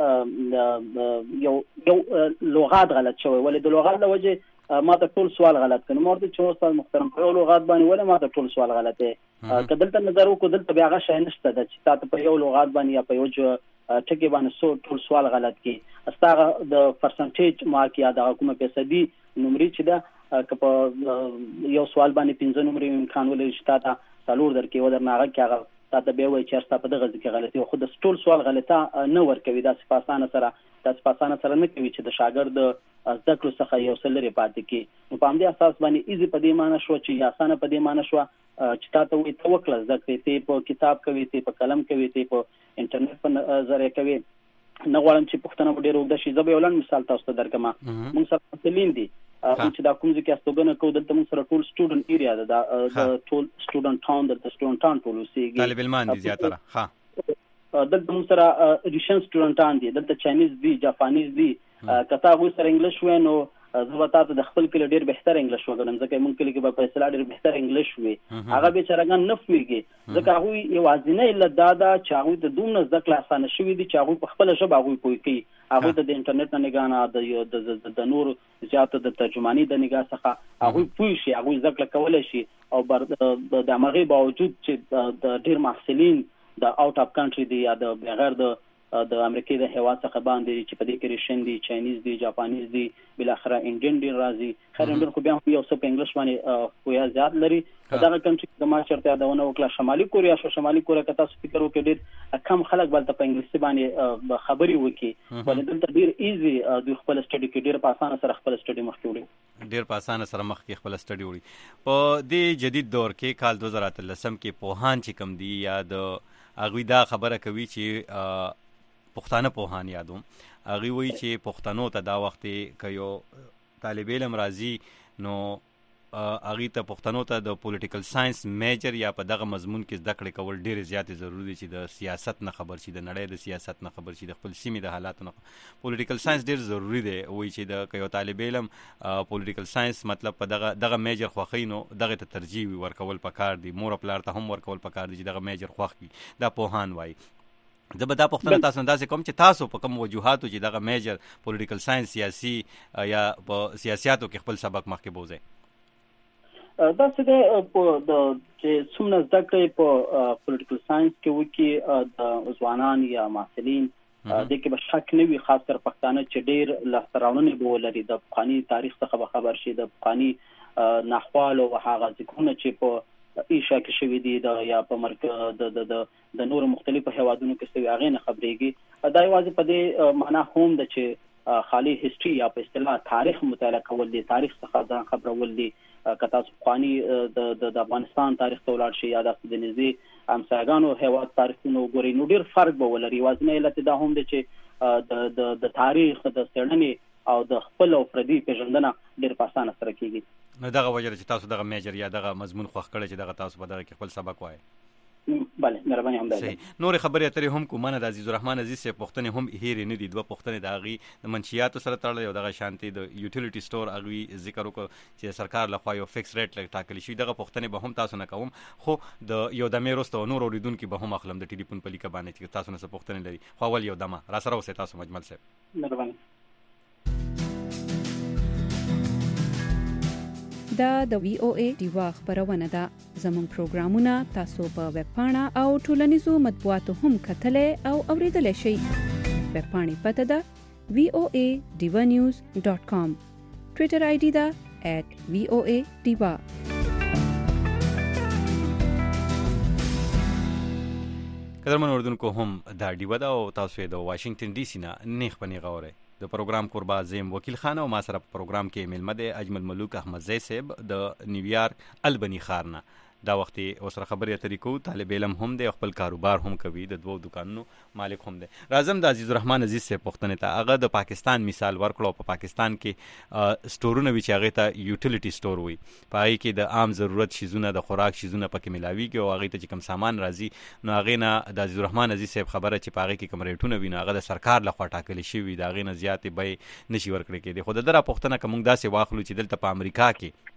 کې یو یو لغات غلط شوی ولې د لغات له وجې ما ته ټول سوال غلط کړ. نو ورته چې استاد محترم په یو لغات باندې ولې ما ته ټول سوال غلط دی که دلته نظر وکړو دلته بیا هغه شی نشته ده چې تاسو په یو لغات باندې یا په یو ټکي باندې سو ټول سوال غلط کی استاغه د پرسنټیج ما کې یا د کومه فیصدي نمرې چې ده که په یو سوال باندې پنځه نمرې امکان ولري چې تاسو څلور درکې ودر نه هغه کې هغه تاسو به وایي چې تاسو په دغه ځکه غلطي خو د ټول سوال غلطه نه ورکوي دا صفاسانه سره تاسو پاسانه سره نه کوي چې د شاګرد زده کړو څخه یو څه لري پاتې کی. نو په همدې اساس باندې ایزي په دې معنی شو چې اسانه په دې معنی شو چې تاسو وي توکل زده کړئ ته په کتاب کوي ته په قلم کوي ته په انټرنیټ په ذریعہ کوي. نه غواړم چې پښتنه ډېر وګد شي. زه به یو لنډ مثال تاسو ته درکم. موږ سره تلین دي چې دا کوم ځکه استوګنه کو دلته موږ سره ټول سټوډنټ ایریا ده د ټول سټوډنټ ټاون د سټوډنټ ټاون ټول اوسېږي طالب علمان دي زیاتره. ها دلته موږ سره ریشن سټوډنټان دي دلته چاینیز دي جاپانیز دي کته غو سره انګلیش وای نو زه به تاسو د خپل کلی ډیر بهتر انګلیش وګورم ځکه مونږ کلی کې په فیصله ډیر بهتر انګلیش وي هغه به چرګان نه فویږي ځکه هغه یو ازینه الا دادا چې هغه د دومره ځکه اسانه شوی دي چې هغه په خپل ژبه هغه کوي کوي هغه د انټرنیټ نه نگاه نه د نور زیاته د ترجمانی د نگاه څخه هغه پوي شي هغه ځکه کولای شي او د دماغي باوجود چې د ډیر محصلین د اوټ اف کنټری دی یا د بغیر د د امریکای د هوا څخه باندې چې په دې کې ریشن دي چاینیز دي جاپانیز دي بل اخره انډین دي راځي خیر انډین خو بیا یو څه په انګلیش باندې خو یا زیات لري دا کوم چې د ما چرته یادونه وکړه شمالي کوریا شو شمالي کوریا کته فکر وکړي ډېر کم خلک بل ته په انګلیسي باندې خبري وکړي ولې دلته ډېر ایزي د خپل سټډي کې ډېر په اسانه سره خپل سټډي مخ وړي ډېر په اسانه سره مخ کې خپل سټډي وړي په دې جدید دور کې کال دو هزار اتلسم کې پوهان چې کم دي یا د هغوی دا خبره کوي چې پښتانه پوهان یادوم هغوی وایي چې پښتنو ته دا وخت که یو طالب علم راځي نو هغوی ته پښتنو ته د پولیټیکل ساينس میجر یا په دغه مضمون کې زده کړې کول ډېرې زیاتې ضروري دي چې د سیاست نه خبر شي د نړۍ د سیاست نه خبر شي د خپل سیمې د حالاتو نه پولیټیکل ساينس ډېر ضروري دی وایي چې د که یو طالب علم پولیټیکل ساينس مطلب په دغه دغه میجر خوښوي نو دغه ته ترجیح ورکول پکار دي مور پلار ته هم ورکول پکار دي چې دغه میجر خوښ کړي دا پوهان وایي زه به دا پوښتنه تاسو نه داسې کوم چې تاسو په کوم وجوهاتو چې دغه میجر پولیټیکل ساينس سیاسي یا په سیاسياتو کې خپل سبق مخکې بوځئ دا څه د چې څومره زده کړې په پولیټیکل ساينس کې وکي د ځوانان یا محصلین د کې به شک نه وي خاص کر پښتانه چې ډېر لاسته به ولري د افغاني تاریخ څخه به خبر شي د افغاني نحوال او هغه ذکرونه چې په ایشا کې شوی دي د یا په مرکز د د د نور مختلفو هوادونو کې څه هغه نه خبرېږي دا یوازې په دې معنا هم د چې خالي هیستوري یا په اصطلاح تاریخ مطالعه کول دي تاریخ څخه ځان خبرول دي کته افغاني د د افغانستان تاریخ ته ولاړ شي یا د نږدې امساګانو هواد تاریخونو ګوري نو ډیر فرق به ولري وازنه علت دا هم د چې د د د تاریخ د څېړنې او د خپل او فردي پیژندنه ډیر په اسانه سره کیږي نو دغه وجه چې تاسو دغه میجر یا دغه مضمون خوښ کړی چې دغه تاسو په دغه کې خپل سبق وایي بله مهرباني هم ده نور خبرې اترې هم کومه د عزیز الرحمن عزیز سے پښتنې هم هېرې نه دي دوه پښتنې د هغې د منشیاتو سره تړلې او دغه شانتي د یوټیلیټي سټور هغوی ذکر وکړو چې سرکار لخوا یو فکس ریټ لږ ټاکلی شوي دغه پښتنې به هم تاسو نه کوم خو د یو دمې وروسته نور اورېدونکي به هم اخلم د ټلیفون په لیکه باندې چې تاسو نه څه پوښتنې لري خو اول یو دمه را سره اوسئ تاسو مجمل صاحب مهرباني دا د وی او ای دیوا خبرونه ده زموږ پروګرامونه تاسو په ویب پاڼه او ټولنیزو مطبوعاتو هم کتلای او اوریدلای شئ ویب پاڼې پته ده وی او ای دیوا نیوز ډاٹ کام ټویټر آی ډي ده ایٹ وی او ای دیوا قدرمن اوردونکو هم دا ډیوا ده او تاسو یې د واشنگټن ډي سي نه نیغ په نیغه اورئ د پروګرام قربا زیم وکیل خان او ما سره په پروګرام کې میلمه دی اجمل ملوک احمد زی صاحب د نیویارک البنی ښار نه دا وخت اوسره خبرې اترې کوو طالب علم هم دی خپل کاروبار هم کوي د دوو دکانونو مالک هم دی راځم د عزیز الرحمن عزیز صاحب پوښتنې ته هغه د پاکستان مثال ورکړو په پاکستان کې سټورونه وي چې هغې ته یوټیلیټي سټور وي په هغې کې د عام ضرورت شیزونه د خوراک شیزونه پکې ملاویږي او هغې ته چې کوم سامان راځي نو هغې نه د عزیز الرحمن عزیز صاحب خبره چې په هغې کې کوم ریټونه وي نو هغه د سرکار لخوا ټاکلي شوي د هغې نه زیاتې بیې نشي ورکړی کېدی خو د ده را پوښتنه که موږ داسې واخلو چې دلته په امریکا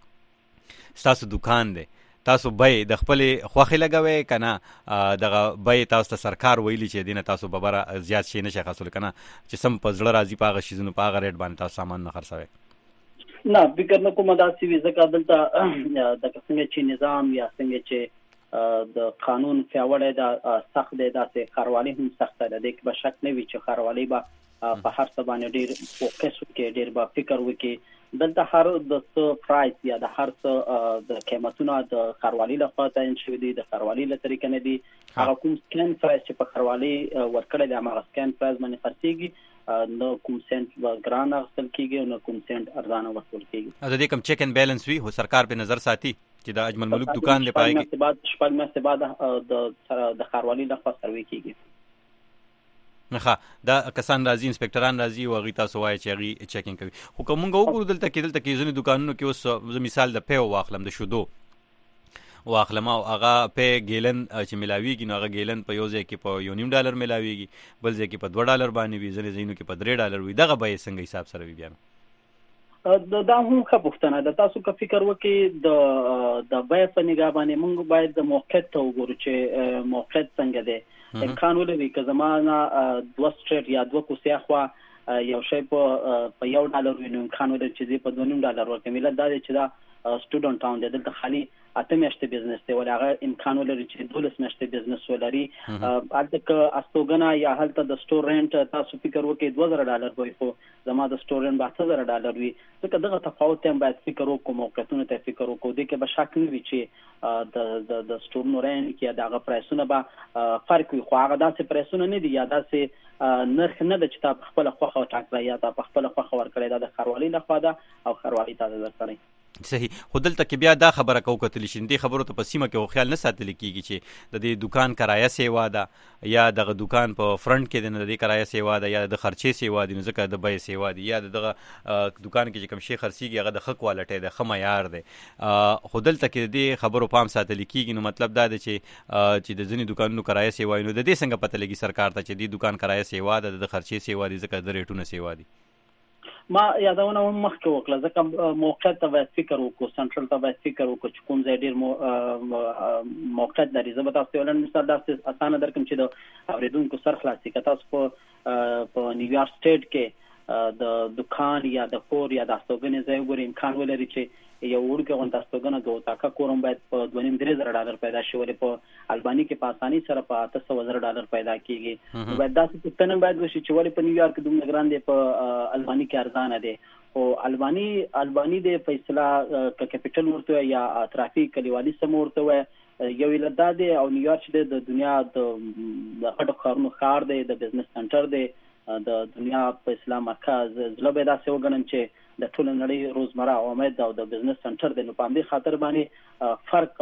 کې ستاسو دکان دی تاسو بیې د خپلې خوښې لګوئ که نه دغه بیې تاسو ته سرکار ویلي چې دې نه تاسو به بره زیات شی نشئ خرڅولی که نه چې سم په زړه راځي په هغه شیزونو په هغه ریټ باندې تاسو سامان نه خرڅوئ نه فکر نه کومه داسې وي ځکه دلته دغه څنګه چې نظام یا څنګه چې د قانون پیاوړی ده سخت دی داسې ښاروالي هم سخته ده دې کې به شک نه وي چې ښاروالي به په هر څه باندې ډېر فوکس وکړي ډېر به فکر وکړي دلته هر د څه پرایس یا د هر څه د قیمتونه د ښاروالي لخوا تعین شوي دي د ښاروالي له طریقې نه دي هغه کوم سکین پرایس چې په ښاروالي ورکړی دی هماغه سکین پرایس باندې خرڅېږي نه کوم سنټ ګران اخیستل کېږي او نه کوم سنټ ارزانه ورکول کېږي د دې کوم چیک اینډ بیلنس وي خو سرکار په نظر ساتي چې د اجمل ملوک دکان دی پای کې شپږ میاشتې بعد د د ښاروالي لخوا سروې کېږي نخا دا کسان راځي انسپکټران راځي او هغوی تاسو وایي چې هغوی چیکینګ کوي خو که موږ وګورو دلته کې دلته کې ځینې دوکانونو کې اوس زه مثال د پیو واخلم د شودو واخلم او هغه پی ګیلن چې ملاویږي نو هغه ګیلن په یو ځای کې په یو نیم ډالر ملاویږي بل ځای کې په دوه ډالر باندې وي ځینې ځایونو کې په درې ډالر وي دغه بیې څنګه حساب سره وي بیا دا هم ښه پوښتنه ده تاسو که فکر وکړئ د د بیې په نګاه باندې موږ باید د موقعیت ته وګورو چې موقعیت څنګه دی امکان ولري که زما نه دوه سټریټ یا دوه کوڅې اخوا یو شی په یو ډالر وي نو امکان ولري چې زه په دوه نیم ډالر ورکړم علت دا دی چې دا سټوډنټ ټاون دی دلته خالي اته میاشتې بزنس دی ولې هغه امکان ولري چې دولس میاشتې بزنس ولري البته که استوګنه یا هلته د سټور رنت تاسو فکر وکړئ دوه زره ډالر وي خو زما د سټور رنت به اته زره ډالر وي ځکه دغه تفاوت هم باید فکر وکړو موقعیتونو ته فکر وکړو دې کې به شک نه وي چې د د سټور رنت کې دغه پرایسونه به فرق وي خو هغه داسې پرایسونه نه دي یا داسې نرخ نه ده چې تا خپل خوخه ټاکړی یا تا خپل خوخه ورکړی دا د خروالي لخوا ده او خروالي تا درکړی صحیح. خو دلته کې بیا دا خبره کو کتلی شي دې خبرو ته په سیمه کې خیال نه ساتل کیږي چې د دې دکان کرایه سیوا ده یا دغه دکان په فرنٹ کې د دې کرایه سیوا ده یا د خرچې سیوا دي نو ځکه د بیې سیوا دي یا دغه دکان کې چې کوم شي خرڅيږي هغه د خ کوالټي د خ معیار دی. خو دلته کې دې خبرو پام ساتل کیږي نو مطلب دا دی چې چې د ځینې دکانونو کرایه سیوا نو د دې څنګه پته لګي سرکار ته چې دې دکان کرایه سیوا ده د خرچې سیوا دي ځکه د ریټونو سیوا دي. ما یادونه مخکې وکړه ځکه موقعیت ته باید فکر وکړو سنټرل ته باید فکر وکړو چې کوم ځای ډېر موقعیت لري. زه به تاسو ولن مثال داسې اسانه درکم چې د اوریدونکو سر خلاصي که تاسو په په نیویارک سټیټ کې د دکان یا د کور یا د استوګنې ځای وګورئ امکان ولري چې یو وړوکی غونډه استوګنه د وتاکه کورم باید په دوه نیم درې زره ډالر پیدا شي ولې په الباني کې په اسانۍ سره په اته سوه زره ډالر پیدا کیږي. باید داسې پوښتنه باید وشي چې ولې په نیویارک کې دومره ګران دی په الباني کې ارزانه دی او الباني الباني د فیصله کیپټل ورته یا ترافیک کلیوالي سم ورته یو لدا دی او نیویارک د دنیا د غټو ښارونو ښار دی د بزنس سنټر دی د دنیا په اسلام مرکز زله به داسې وګڼم چې د ټول نړۍ روزمره عوامد او د بزنس سنټر د په دې خاطر باندې فرق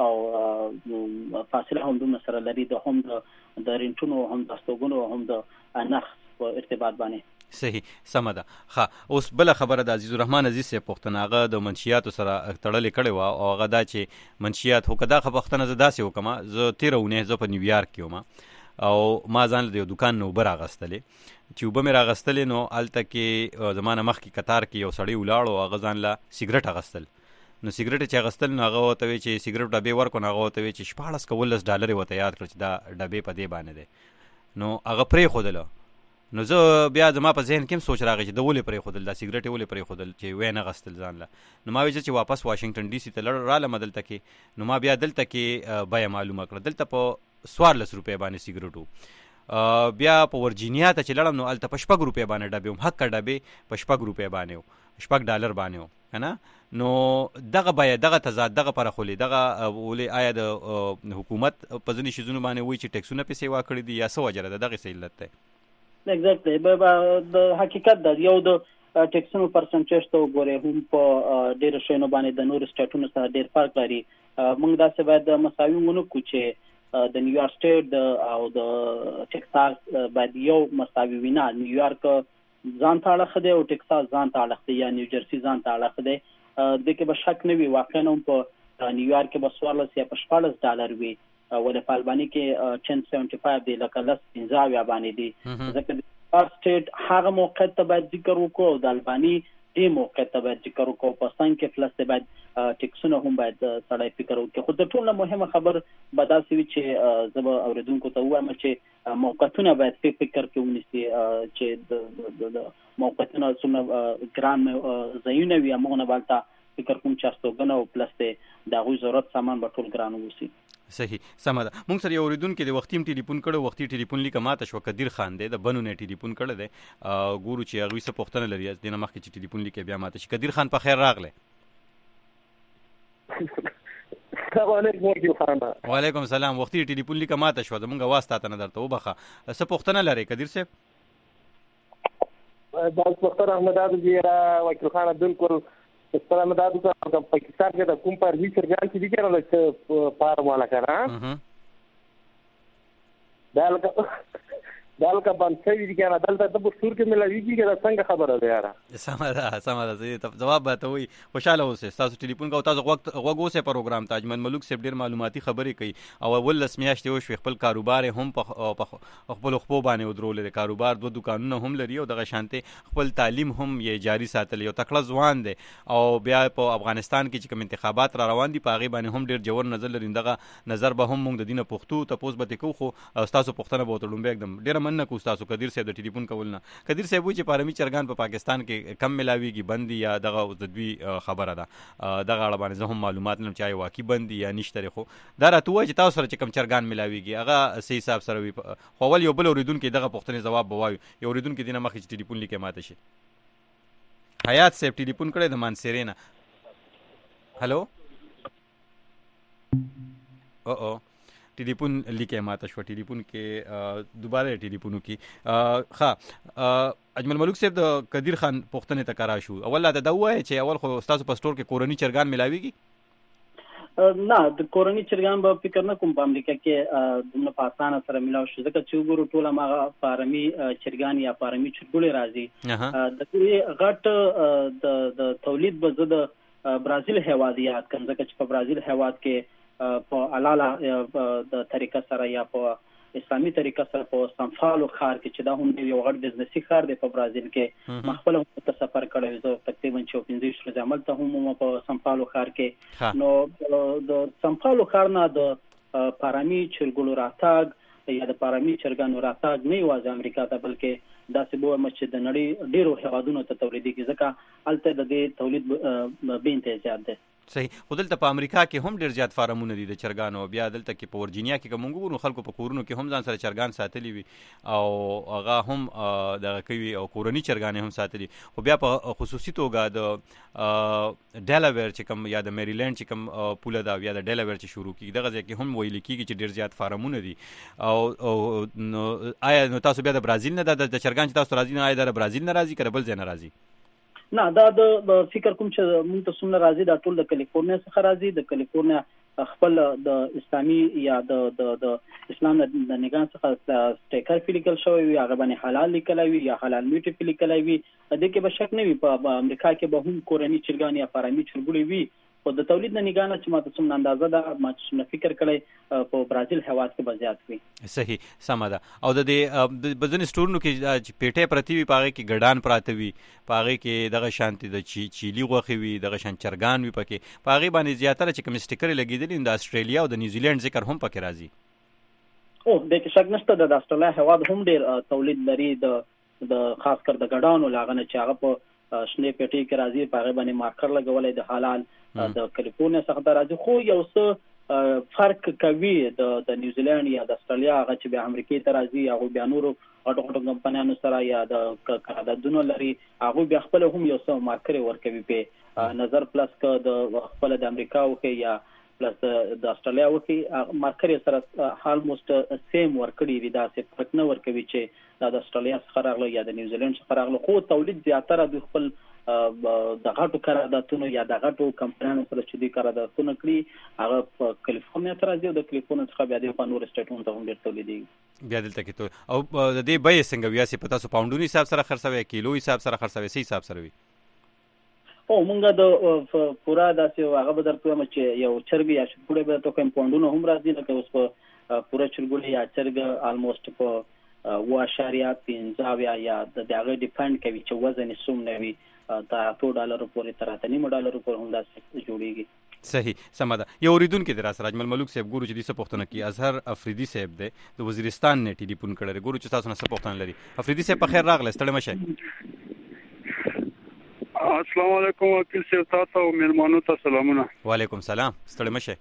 او فاصله هم دومره سره لري د هم د رینټونو هم د استوګنو هم د نرخ په ارتباط باندې. صحیح سمه ده. ښه اوس بل خبره د عزیز الرحمن عزیز سے پوښتنه هغه د منشیاتو سره تړلې کړې و او هغه دا چې منشیات هو کدا خپختنه زه داسې وکم زه تیرونه زه په نیویارک کې وم او ما ځان له دکان نو بر اغستلې چې وب مې راغستلې نو الته کې زمانه مخ کې قطار کې یو سړی ولاړ او هغه ځان له سیګریټ اغستل نو سیګریټ چې اغستل نو هغه وته چې سیګریټ ډبې ورکو نو هغه وته چې شپاړس کولس ډالر وته یاد کړ چې دا ډبې په دې باندې ده نو هغه پرې خودله نو زه بیا زما په ذهن کې سوچ راغی چې د ولې پرې خودل دا سیګریټ ولې پرې خودل چې وې نه غستل ځان له نو ما ویل چې واپس واشنگټن ډي سي ته لړ رااله مدلته کې نو ما بیا دلته کې بیا معلومه کړ دلته په سوارلس روپے باندې سیګریټو بیا په ورجینیا ته چې لړم نو الته په شپږ روپے باندې ډبې هم حق ډبې په شپږ روپے باندې شپږ ډالر باندې کنه نو دغه بیا دغه تضاد دغه پر خولي دغه ولې آیا د حکومت په ځنی شیزونو باندې وای چې ټیکسونه پیسې واکړي دي یا څه وجره ده دغه څه علت ده ایگزیکټلی به د حقیقت د یو د ټیکسونو پرسنټیج ته وګورئ هم په ډېر شینو باندې د نور سټیټونو سره ډېر فرق لري. موږ داسې باید مساوي ونکړو چې د نیویارک سټیټ او د ټکساس باید یو مساوي وي نه نیویارک ځان ته اړخ دی او ټکساس ځان ته اړخ دی یا نیوجرسي ځان ته اړخ دی د کې به شک نه وي واقعا هم په نیویارک کې به سوارلس یا په شپاړس ډالر وي ولې په الباني کې ټن سیونټي فایو دی لکه لس پنځه اویا باندې دی ځکه د نیویارک سټیټ هغه موقعیت ته باید ذکر وکړو او د الباني دې موقعیت ته باید ذکر وکړو په څنګ کې پلس باید ټیکسونه هم باید سړی فکر وکړي. خو د ټول مهمه خبر به داسې وي چې زه به اورېدونکو ته ووایم چې موقعیتونه باید په فکر کې ونیسي چې د موقعیتونه څومره ګران ځایونه وي همغه نه بالته فکر کوم چې استوګنه او پلس د هغوی ضرورت سامان به ټول ګران ووسي. صحیح سمه ده. مونږ سره یو اوریدونکو د وختیم ټلیفون کړو وختي ټلیفون لیکه ماته شو قدیر خان دی د بنو نه ټلیفون کړی دی ګورو چې هغه څه پوښتنه لري از دینه مخکې چې ټلیفون لیکه بیا ماته شي. قدیر خان په خیر راغله. وعلیکم السلام. وختي ټلیفون لیکه ماته شو زمونږ واسطه ته نه درته وبخه څه پوښتنه لري قدیر صاحب؟ دا ډاکټر احمد ابو زیرا وکیل خان بالکل السلام علیکم د پاکستان کې د کوم پر هیڅ ځان کې دي کړل چې پار والا کړه دا لکه دا لکه باندې دي کنه دلته د بوستور کې ملويږي چې څنګه خبره ده یاره. سمه ده سمه ده جواب به ته وي خوشاله اوسه تاسو ټلیفون کو تاسو وخت وګوسه پروګرام تاجمن ملک صاحب ډیر معلوماتي خبرې کوي او ول لسمیاشتې وشو خپل کاروبار هم په خپل خپل باندې ودرول دي کاروبار دوه دکانونه هم لري او دغه شانته خپل تعلیم هم یې جاری ساتل یو تکړه ځوان دی او بیا په افغانستان کې چې کوم انتخابات را روان دي په هغه باندې هم ډیر جوړ نظر لري دغه نظر به هم موږ د دینه پښتو ته پوس به کو خو تاسو پښتنه به وتړم به एकदम ډیر من نه کو تاسو قدیر صاحب د ټلیفون کول نه قدیر صاحب وی چې پارمی چرګان په پاکستان کې کم ملاویږي بندي یا دغه د دوی خبره ده دغه اړه باندې زه هم معلومات نم چې واقعي بندي یا نشته خو دا راته وایي چې تاسو سره چې کم چرګان ملاویږي هغه صحیح حساب سره وي خو ول یو بل اوریدونکو دغه پوښتنې جواب بوایو یو اوریدونکو دینه مخې چې ټلیفون لیکه ماته شي حیات صاحب ټلیفون کړی د مانسرینا هلو او او ټلیفون لیکه ماته شو ټلیفون کې دوباره ټلیفونو کې ها اجمل ملک صاحب د قدیر خان پوښتنه تکرار شو اول دا وایي چې اول خو تاسو په سٹور کې کورنی چرګان ملاويږي نه د کورنی چرګان به فکر نه کوم په امریکا کې دنه پاسانه سره ملاو شو ځکه چې وګورو ټول ماغه فارمي چرګان یا فارمي چرګولې راځي د دې غټ د تولید به زده برازیل هیواد یاد کوم ځکه چې په برازیل هیواد کې په علاله د طریقه سره یا په اسلامي طریقه سره په سانفالو ښار کې چې دا هم یو غټ بزنسي ښار دی په برازیل کې مخبل هم ته سفر کړی زه تقریبا چې پنځه ورځې عمل ته هم په سانفالو ښار کې نو د سانفالو ښار نه د پارامي چرګولو راتګ یا د پارامي چرګانو راتګ نه یوازې امریکا ته بلکې داسې به چې د نړۍ ډیرو هیوادونو ته تولیدېږي ځکه هلته د دې تولید به انتهایی زیات دی صحیح خو دلته په امریکا کې هم ډیر زیات فارمونه دي د چرګانو بیا دلته کې په ورجینیا کې کوم ګورو خلکو په کورونو کې هم ځان سره چرګان ساتلي وي او هغه هم دغه کوي او کورنی چرګان هم ساتلي خو بیا په خصوصي توګه د ډیلاویر چې کوم یا د میریلند چې کوم پوله دا یا د ډیلاویر چې شروع کیږي دغه ځکه هم ویل کیږي چې ډیر زیات فارمونه دي او آیا نو تاسو بیا د برازیل نه د چرګان چې تاسو راځي نه آیا د برازیل نه راځي کړه بل ځای نه راځي نه دا د فکر کوم چې مونږ ته څومره راځي دا ټول د کالیفورنیا څخه راځي د کالیفورنیا خپل د اسلامي یا د د د اسلام د نگاه څخه سټیکر فلیکل شوی وي هغه باندې حلال لیکل وي یا حلال میټ فلیکل وي د دې کې به شک نه وي په امریکا کې به هم کورنی چرګان یا فارمي چرګولې وي او د تولید نه نگاه نه چې ماته څومره اندازه ده ما څه فکر کړی په برازیل هیواد کې به زیات وي صحیح سم ده او د دې بزن سټورونو کې پیټه پرتی وي پاغه کې ګډان پراته وي پاغه کې دغه شانتي د چی چيلي غوخي وي دغه شان چرګان وي پکې پاغه باندې زیاتره چې کوم سټیکر لګیدل د استرالیا او د نیوزیلند ذکر هم پکې راځي او د کې شک نشته د استرالیا هیواد هم ډیر تولید لري د د خاص کر د ګډانو لاغنه چې هغه په شنه پټي کې راځي پاغه باندې مارکر لګولای د حلال د کالیفورنیا څخه راځي خو یو څه فرق کوي د د نیوزیلند یا د استرالیا هغه چې به امریکای ته راځي هغه بیا نورو اټو اټو کمپنیانو سره یا د قراردادونو لري هغه بیا خپل هم یو څه مارکر ورکوي په نظر پلس ک د خپل د امریکا او کې یا پلس د استرالیا او کې مارکر سره آلموست سیم ورکړي دي دا څه فرق نه ورکوي چې د استرالیا څخه راغله یا د نیوزیلند څخه راغله خو تولید زیاتره د خپل د غټو قراردادونو یا د غټو کمپنیانو سره چې د قراردادونه کړی هغه په کالیفورنیا ته راځي او د کالیفورنیا څخه بیا د پانور سټیټونو ته هم ډیر تولیدېږي بیا دلته کې ته او د دې بیه څنګه بیا چې پتا سو پاونډونی حساب سره خرڅوي کیلو حساب سره خرڅوي سي حساب سره وي او مونږه د پورا داسې هغه به درته وایم چې یو چرګ یا شپږ به ته کوم پاونډونه هم راځي لکه اوس په پورا چرګولې یا چرګ آلموست په واشاریا پنځه یا د هغه ډیپند کوي چې وزن یې څومره وي تا اتو ډالر پورې تر اته نیم ډالر پورې هم داسې جوړیږي صحیح سمه ده یو اوریدونکو د راس راجمل ملک صاحب ګورو چې د څه پوښتنه کی اظهر افریدي صاحب د وزیرستان نه ټلیفون کړی ګورو چې تاسو نه څه پوښتنه لري افریدي صاحب په خیر راغله ستړي مشه السلام علیکم وکیل صاحب تاسو او مهمانو ته سلامونه وعلیکم سلام ستړي مشه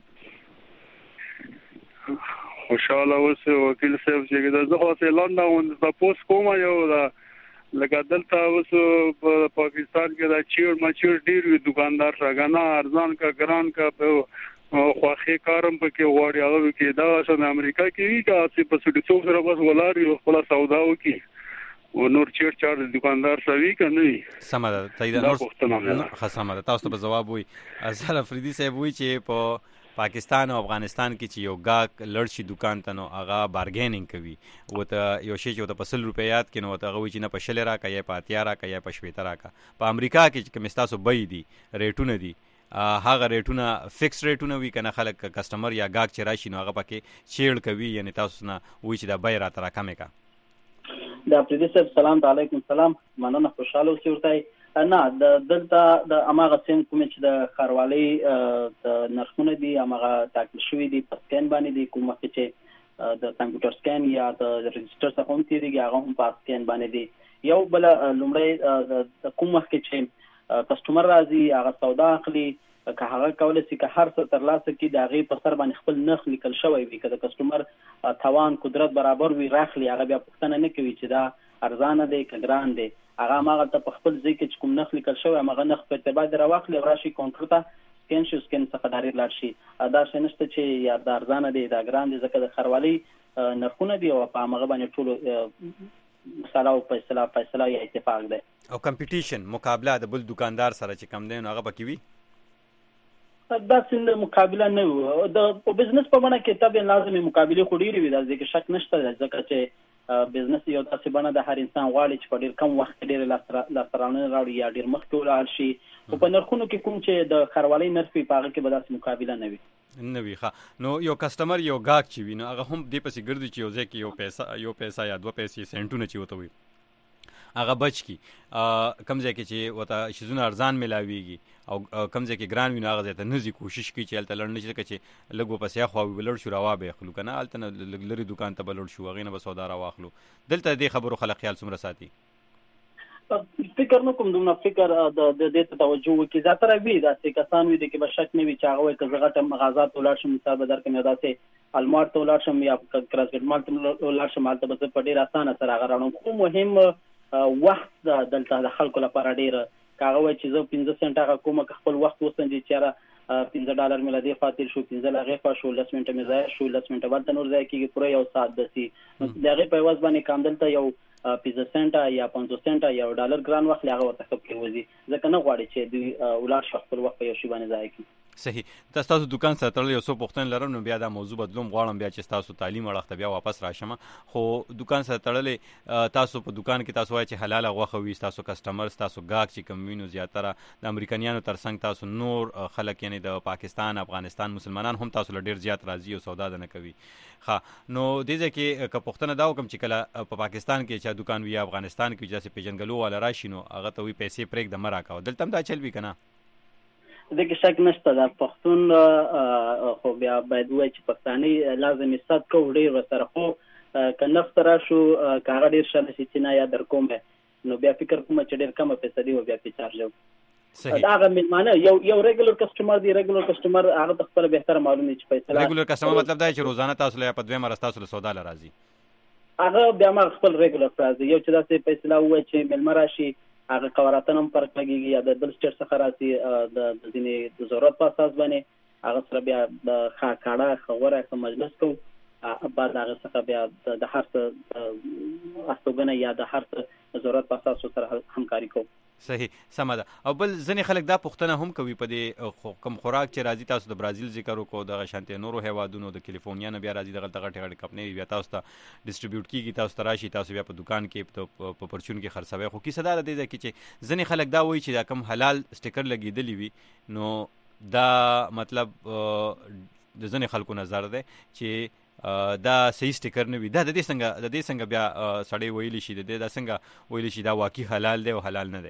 خوشاله اوسه وکیل صاحب چې دا زه خو اعلان دا ون تاسو کوم یو دا لکه دلته اوس په پاکستان کې دا چیر مچیر ډیر وی دکاندار څنګه ارزان کا ګران کا په خواخي کارم پکې وړي هغه کې دا چې امریکا کې وی کا چې په سټي څو سره بس ولاري خپل سودا وکي او نور چیر چار دکاندار سوي کنه سم ده تایید نور خصمه ده تاسو په جواب وي اصل افریدي صاحب وی چې په پاکستان او افغانستان کې چې یو گاک لړشي دکان ته نو هغه بارګینینګ کوي وته یو شی چې په سل روپیات کې نو ته غوي چې نه په شل راکا یا په اتیا راکا یا په شپږ راکا په امریکا کې چې کمستاسو بې دي ریټونه دي هغه ریټونه فکس ریټونه وی کنه خلک کسٹمر یا گاک چې راشي نو هغه پکې چیړ کوي یعنی تاسو نه وی چې دا بې را تر کمه کا دا پردي صاحب سلام علیکم سلام مننه خوشاله اوسئ ورته نه د دلته د اماغه سیم کوم چې د خاروالۍ د نرخونه دي اماغه تاکل شوی دي په سکین باندې دي کومه چې د کمپیوټر سکین یا د رجستر څخه هم تیریږي هغه هم په سکین باندې دی. یو بل لومړی کوم وخت چې کسٹمر راځي هغه سودا اخلي که هغه کولای شي که هر څه ترلاسه کړي د هغې په سر باندې خپل نرخ لیکل شوی وي، که د کسټمر توان قدرت برابر وي راخلي، هغه بیا پوښتنه نه کوي چې دا ارزانه دی که ګران دی، هغه هماغه ته په خپل ځای کې چې کوم نرخ لیکل شوی هماغه نرخ په اعتبار د راواخلي او راشي کاونټر ته سکین شي، سکین څخه ډایرکټ لاړ شي. دا شی نشته چې یا دا ارزانه دی دا ګران دی، ځکه د خروالۍ نرخونه دي او په هماغه باندې ټولو مساله او فیصله فیصله یا اتفاق دی. او کمپټیشن مقابله د بل دکاندار سره چې کم دی نو هغه پکې وي دا څنګه مقابله نه وو د بزنس په بڼه کې طبعا لازمي مقابله خو ډېرې وي، دا ځکه شک نشته ځکه چې بزنس یو داسې بڼه د هر انسان غواړي چې په ډېر کم وخت کې ډېر لاسته راوړنې راوړي یا ډېر مخکې ولاړ شي، خو په نرخونو کې کوم چې د خروالۍ نرخ وي په هغه کې به داسې مقابله نه وي نه وي. ښه نو یو کسټمر یو ګاهک چې وي نو هغه هم دې پسې ګرځي چې یو ځای کې یو پیسه یو پیسه یا دوه پیسې سنټونه چې ورته وي هغه بچ کی کم ځای کې چې ورته شیزونه ارزان ملاویږي او کم ځای کې ګران وي نو هغه ځای ته نه ځي، کوشش کوي چې هلته لړ نه شي، ځکه چې لږ ورپسې اخوا وي لړ شو راوا به یې اخلو که نه هلته نه لږ لرې دکان ته به لړ شو هغې نه به سودا راواخلو. دلته دې خبرو خلک خیال څومره ساتي؟ فکر نه کوم دومره فکر د دې ته توجه وکړي، زیاتره وي داسې کسان وي د کې به شک نه وي چې هغه وایي که زه غټه مغازات ته ولاړ شم مثال به درکړم یا داسې المار ته ولاړ شم یا کراسګټ مال ته ولاړ شم هلته به زه په ډېر اسانه سره هغه راوړم. خو مهم وخت دلته د خلکو لپاره ډېر که هغه وایي چې زه پنځه سنټ هغه کومه که خپل وخت وسنجي چې یاره پنځه ډالر مې له دې خوا تېر شو، پنځه له هغې خوا شو، لس منټه مې ضایع شو، لس منټه بلته نور ضایع کېږي، پوره یو ساعت بسي. د هغې په عوض باندې که همدلته یو پنځه سنټه یا پنځوس سنټه یا ډالر ګران واخلي هغه ورته ښه پرېوځي، ځکه نه غواړي چې دوی ولاړ شي خپل وخت په یو شي باندې ضایع کړي. صحیح. تاسو دکان سره تړلی یو څو پوښتنې لرم نو بیا دا موضوع بدلوم غواړم بیا چې تاسو تعلیم اړخ ته بیا واپس راشم. خو دکان سره تړلی تاسو په دکان کې تاسو وایي چې حلاله غوښه وي، تاسو کسټمر تاسو ګاهک چې کوم وي نو زیاتره د امریکایانو ترڅنګ تاسو نور خلک یعنی د پاکستان افغانستان مسلمانان هم تاسو له ډېر زیات راځي او سودا نه کوي. ښه نو دې ځای کې که پوښتنه دا وکړم چې کله په پاکستان کې چې دکان وي یا افغانستان کې چې داسې پیژنګلو والا راشي نو هغه ته وي پیسې پرېږده مه راکوه، دلته هم دا چل وي که نه؟ دې کې شک نشته دا پښتون خو بیا باید ووایي چې پښتانۍ لازمي صد کوو ډېر ورسره، خو که نفس ته راشو که هغه ډېر ښه شي چې نه یا در کوم نو بیا فکر کوم چې ډېر کمه پیسه دی او بیا پې چارج وو. دا هغه مېلمانه یو یو ریګولر کسټمر دی، ریګولر کسټمر هغه ته خپله بهتره معلوم دی چې پیسه ریګولر کسټمر مطلب دا چې روزانه تاسو له په دویمه ورځ تاسو له سودا له راځي هغه بیا ما خپل ریګولر راځي. یو چې داسې فیصله ووایي چې مېلمه راشي هغه قواراتن هم فرق لګېږي یا د بل سټیټ څخه راسي د ځینې د ضرورت په اساس باندې هغه سره بیا د ښه کاڼه ښه غوره ښه مجلس کوو، بعد هغه څخه بیا د هر څه استوګنه یا د هر څه ضرورت په اساس سره همکاري کوو. صحیح سمه ده. او بل ځینې خلک دا پوښتنه هم کوي په دې کم خوراک چې راځي تاسو د برازیل ذکر وکړو دغه شانتې نورو هیوادونو د کیلیفورنیا نه بیا راځي دغه دغه غټې کمپنۍ بیا تاسو ته ډسټریبیوټ کېږي، تاسو ته راشي، تاسو بیا په دکان کې په پرچون کې خرڅوئ. خو کیسه دا ده دې ځای کې چې ځینې خلک دا وایي چې دا کم حلال سټیکر لګېدلی وي نو دا مطلب د ځینې خلکو نظر دی چې دا صحیح سټیکر نه وي. دا د دې څنګه د دې څنګه بیا سړی ویلی شي د دې دا څنګه ویلی شي دا واقعي حلال دی او حلال نه دی؟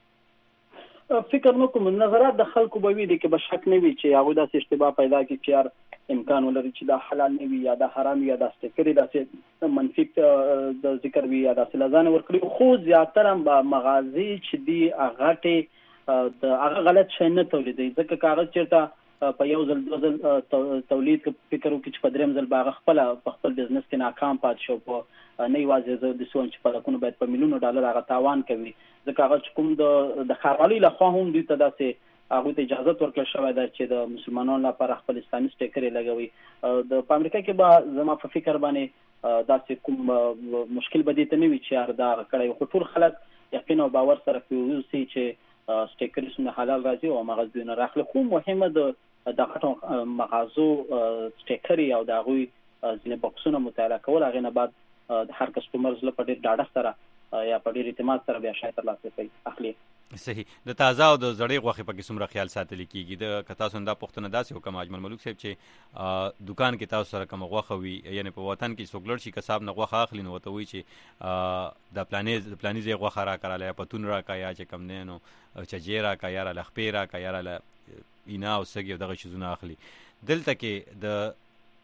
فکر نه کوم نظرات د خلکو به وي دي کې به شک نه وي چې هغوی داسې اشتباه پیدا کړي چې یار امکان ولري چې دا حلال نه وي یا دا حرام وي یا دا سټیکر داسې منفي د ذکر وي یا داسې لزانه ورکړي. خو زیاتره مغازي چې دي هغه د هغه غلط شی نه تولیدوي، ځکه که هغه چېرته په یو ځل دوه ځل تولید فکر وکړي چې په درېیم ځل به هغه خپله په خپل بزنس کې ناکام پاتې شو، په نه یوازې زه د سوم چې په لکونو باید په میلیونو ډالر هغه تاوان کوي، ځکه هغه چې کوم د د ښاروالۍ لخوا هم دوی ته داسې هغوی ته اجازت ورکړل شوی ده چې د مسلمانانو لپاره خپل اسلامي سټیکر یې لګوي. د په امریکا کې به زما په فکر باندې داسې کوم مشکل به دې ته نه وي چې یار دا هغه کړی، خو ټول خلک یقین او باور سره پرې اوسي چې سټیکر یې څومره حلال راځي او هماغه دوی نه راخلي. خو مهمه د د غټو مغازو سټیکر او د هغوی ځینې بکسونه مطالعه کول، هغې نه بعد د هر کسټمر زړه په ډېر ډاډه سره یا په ډېر اعتماد سره بیا شی ترلاسه کوي اخلي. صحیح. د تازه او د زړې غوښې پکې څومره خیال ساتلی کېږي؟ د که تاسو دا پوښتنه داسې وکړم اجمل ملوک صاحب چې دکان کې تاسو سره کومه غوښه وي یعنې په وطن کې څوک لړ شي کساب نه غوښه اخلي نو ورته وایي چې د پلانې د پلاني ځای غوښه راکړه یا پتون راکړه یا چې کوم دی نو چجې راکړه یا راله خپې راکړه یا راله اینا او سږي او دغه شیزونه اخلي. دلته کې د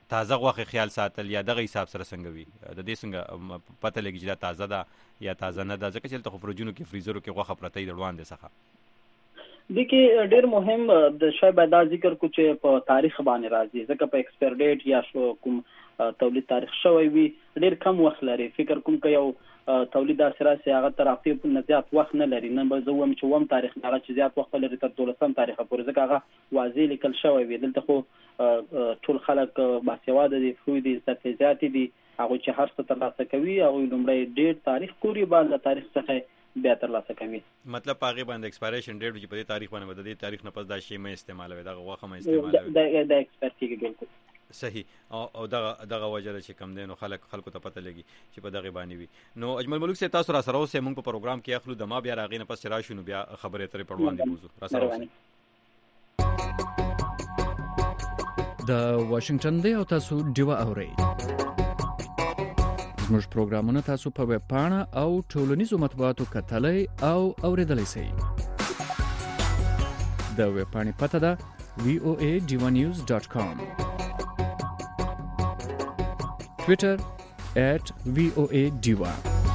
تازه غوښه خیال ساتل یا دغه حساب سره څنګه وي د دې څنګه پته لګي چې دا تازه ده یا تازه نه ده ځکه چې دلته خو فرجونو کې فریزرو کې غوښه پرته وي د وړاندې څخه د کې ډېر مهم د شای باید دا ذکر کو چې په تاریخ باندې راځي ځکه په ایکسپایر ډیټ یا شو کوم تولید تاریخ شوی وي ډېر کم وخت لري فکر کوم که یو تولید اساسي هغه تر هفته په زیات وخت نه لري نن به زه وایم چې وم تاریخ هغه چې زیات وخت لري تر دولسم تاریخ پورې ځکه هغه واضح لیکل شوی وي دلته خو ټول خلک باسواده دي خو دي ستاسو زیات دي هغه چې هر څه ترلاسه کوي او لومړی ډېر تاریخ کوي بعد تاریخ څخه بیا ترلاسه کوي مطلب هغه باندې ایکسپایریشن ډیټ چې په دې تاریخ باندې د دې تاریخ نه پس دا شی مې استعمالوي دا غوښه مې استعمالوي د د ایکسپایر کیږي بالکل صحیح او دغه دغه وجه چې کم دي نو خلک خلکو ته پته لګي چې په دغه باندې وي نو اجمل ملک سے تاسو را سره اوسه موږ په پروګرام کې اخلو د ما بیا راغې نه پس راشو نو بیا خبرې ترې پړوان دي موضوع را سره اوسه د واشنگټن دی او تاسو ډیوا اورئ زموږ پروګرامونه تاسو په ویب پاڼه او ټولنیزو مطبوعاتو کتلای او اوریدلای شئ د ویب پاڼې پته ده وی او ای ډیوا نیوز ډاٹ کام ټویټر ایٹ وی او ای ډیوا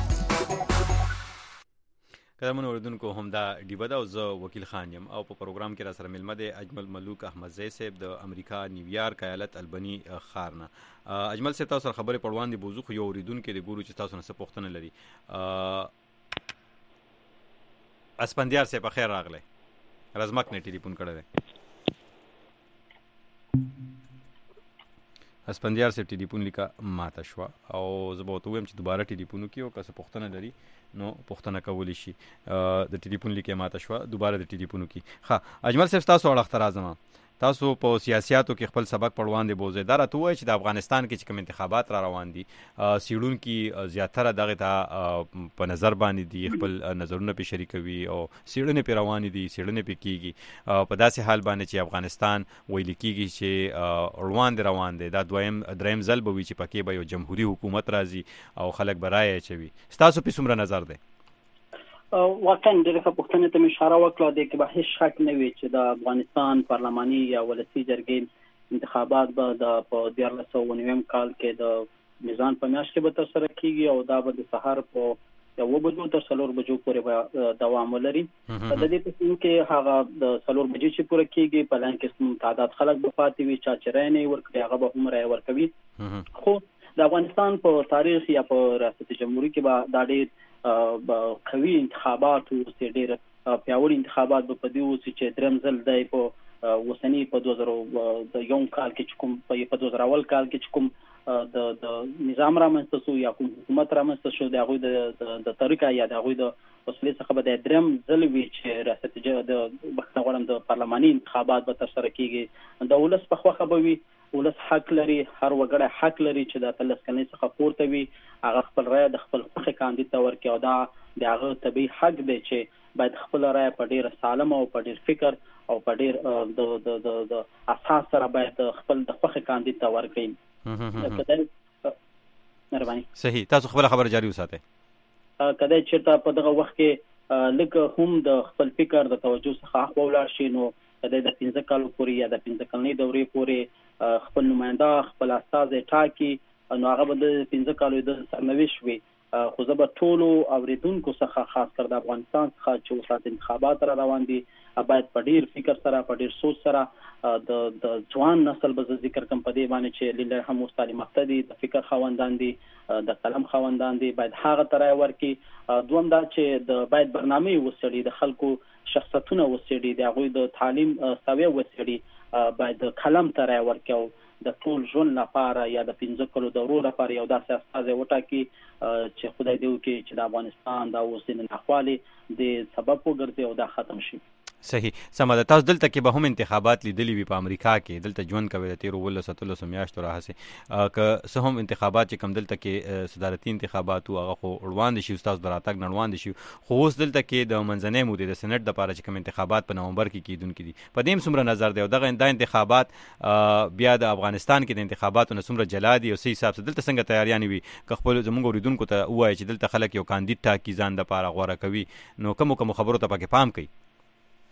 قدمونو اوریدونکو هم دا ډیوا ده او زه وکیل خان یم او په پروګرام کې را سره ملمه دی اجمل ملوک احمدزی صاحب د امریکا نیویارک ایالت البنی ښار نه اجمل صاحب تاسو سره خبرې پړوان دي بوزو خو یو اوریدونکو د ګورو چې تاسو نه څه پوښتنه لري اسپندیار صاحب خیر راغلی رزمک نه ټلیفون کړی دی اسپندیار صاحب ټلیفون لیکه ماته شوه او زه به ورته ووایم چې دوباره ټلیفون وکړي او که څه پوښتنه لري نو پوښتنه کولی شي د ټلیفون لیکه ماته شوه دوباره د ټلیفون وکړي ښه اجمل صاحب ستاسو اړخ ته راځم تاسو په سیاسياتو کې خپل سبق پړوان دي بوزي دا راته وایي چې د افغانستان کې چې کوم انتخابات را روان دي سیړون کې زیاتره دغه ته په نظر باندې دي خپل نظرونه په شریکوي او سیړونه په روان دي سیړونه په کېږي په داسې حال باندې چې افغانستان ویل کېږي چې روان دي روان دي دا دویم دریم ځل به وي چې پکې به یو جمهوریت حکومت راځي او خلک به رایه اچوي ستاسو په څومره نظر دی واقعا ډېره ښه پوښتنه ته مې اشاره وکړه د کې به هیڅ شک نه وي چې د افغانستان پارلماني یا ولسي جرګې انتخابات به د په دیارلس سوه نویم کال کې د میزان په میاشت کې به ترسره کیږي او دا به د سهار په یو بجو تر څلور بجو پورې به دوام ولري د دې په سیمه کې هغه د څلور بجې چې پوره کیږي په لان کې تعداد خلک به پاتې وي چا چې رای نه ورکړي هغه به هم رای ورکوي خو د افغانستان په تاریخ یا په ریاست جمهوریت کې به دا ډېر قوي انتخابات او ډېر پیاوړي انتخابات به په دې اوسي چې دریم ځل دی په وسنی په دوه زره د یو کال کې کوم په دوه زره اول کال کې کوم د د نظام رامنځته شو یا کوم حکومت رامنځته شو د هغه د طریقه یا د هغه د اصلي څخه به د دریم ځل وی چې ریاست د بختغورم د پارلماني انتخابات به ترسره کیږي د ولس په خوخه به وي ولس حق لري هر وګړی حق لري چې د تلس کني څخه پورته وي هغه خپل رای د خپل خوخه کاندید ته ورکړي او دا د هغه طبي حق دی چې باید خپل رای په ډیر سالم او په ډیر فکر او په ډیر د د د د اساس سره باید خپل د خوخه کاندید ته ورکړي مهرباني صحیح تاسو خبره خبر جاری وساتئ کله چې ته په دغه وخت کې لکه هم د خپل فکر د توجه څخه اخوال شي نو د پنځه کالو پورې یا د پنځه کلنۍ دورې پورې خپل نماینده خپل استاد ټاکي نو هغه به د پنځه کالو د سرنوشت وي خو زه به ټولو اوریدونکو څخه خاص کر د افغانستان څخه چې وسات انتخابات را روان دي باید په ډیر فکر سره په ډیر سوچ سره د د ځوان نسل به ذکر کوم په دې باندې چې لیلر هم تعلیم یافته دي د فکر خواندان دي د قلم خواندان دي باید هغه ترای ورکی دوم دا چې د باید برنامه وسړي د خلکو شخصیتونه وسړي د هغه د تعلیم سوي وسړي باید قلم ترای ورکی او د ټول ژوند لپاره یا د پنځه کلو دورو لپاره یو داسې استاد وټاکي چې خدای دې وکړي چې د افغانستان د اوسنۍ ناخوالي د سبب وګرځي او دا ختم شي صحیح سمه تاسو دلته کې به هم انتخابات لیدلی وي په امریکا کې دلته ژوند کوي د تیر ولس اتلس میاشتو راهسه که څه هم انتخابات چې کم دلته کې صدارتي انتخابات او هغه خو روان دي شي استاد دراتګ نړوان دي شي خو اوس دلته کې د منځنۍ مودې د سېنات د لپاره چې کم انتخابات په نومبر کې کیدونکي دي په دې څومره نظر دی او دغه د انتخابات بیا د افغانستان کې د انتخاباتو نه څومره جلا دي او صحیح حساب سره دلته څنګه تیاریان وي که خپل زموږ اوریدونکو ته وایي چې دلته خلک یو کاندید ټاکي ځان د لپاره غوړه کوي نو کوم کوم خبرو ته پکې پام کوي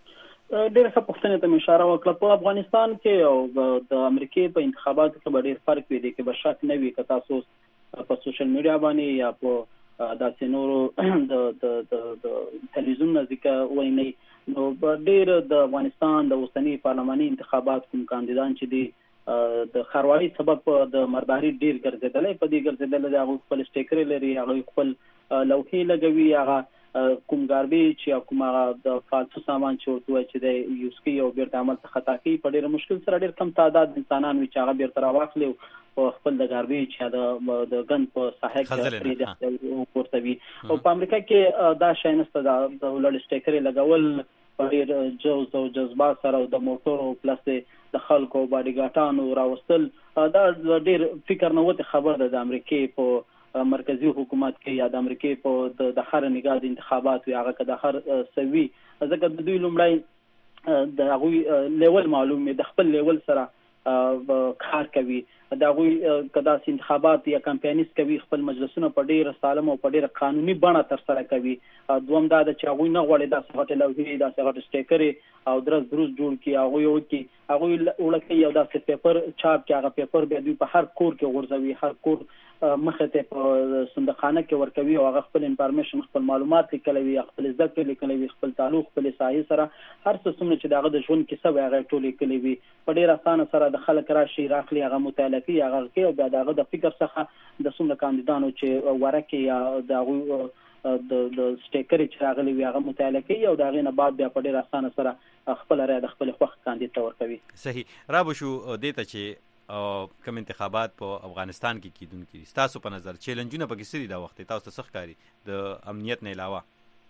ډېر ښه پوښتنه ته اشاره وکړه. په افغانستان کې او د امریکای په انتخاباتو کې به ډېر فرق وي، کې به شک نه وي که تاسو په سوشل میډیا باندې یا په داسې نورو د د د تلویزیون ځکه ویني نو ډېر د افغانستان د اوسنی پارلماني انتخابات کوم کاندیدان چې دي د خاروالي سبب د مرداري ډیر ګرځیدلې په دې ګرځیدل د هغه خپل سټیکر لري، هغه خپل لوحې لګوي، هغه کوم ګاربیج یا کوم د فالتو سامان چې ورته چې د یوسکی او بیرته عمل څخه خطا کوي په ډیر مشکل سره ډیر کم تعداد انسانان وي چې هغه بیرته راوخلي او خپل د ګاربیج یا د د ګن په ساحه کې ورته وي. او په امریکا کې دا شای نشته، د ولړ سټیکر لګول ډیر جوز او جذبات سره د موټرو پلس د خلکو باډیګاټانو راوستل دا ډیر فکر نه وته خبر ده د امریکای په مرکزی حکومت کې یا د امریکای په د هر نگاه د انتخابات وی هغه د هر سوي ځکه د دوی لومړی د هغه لیول معلومه د خپل لیول سره کار کوي، دا غوي کدا انتخابات یا کمپاینز کوي، خپل مجلسونه په ډیر سالم او په ډیر قانوني بڼه تر سره کوي. دوم دا د چاغوي نه غوړي د سغټ لوحې د سغټ سټیکر او درز دروز جوړ کی هغه یو کی هغه ولکه یو داسې پیپر چاپ کی هغه پیپر به دوی په هر کور کې ورځوي، هر کور مخه ته په صندوقخانه کې ورکوي او هغه خپل انفارمیشن خپل معلومات لیکلوي، خپل ذکر لیکلوي، خپل تعلق خپل سایه سره هر څه څومره چې دغه د ژوند کې سبا هغه ټول لیکلوي په ډیر اسانه سره د خلک راشي راخلي هغه مطالعه کوي هغه کې او بیا دغه د فکر څخه د څومره کاندیدانو چې ورکه یا دغه د د سټیکر چې راغلي وي هغه مطالعه کوي او دغه نه بعد بیا په ډیر اسانه سره خپل رائے د خپل خوښ کاندید ته ورکوي. صحیح را بشو دیته چې کوم انتخابات په افغانستان کې کیدونکي تاسو په نظر چیلنجونه پکې سړي دا وخت تاسو ته څه ښکاري د امنیت نه علاوه؟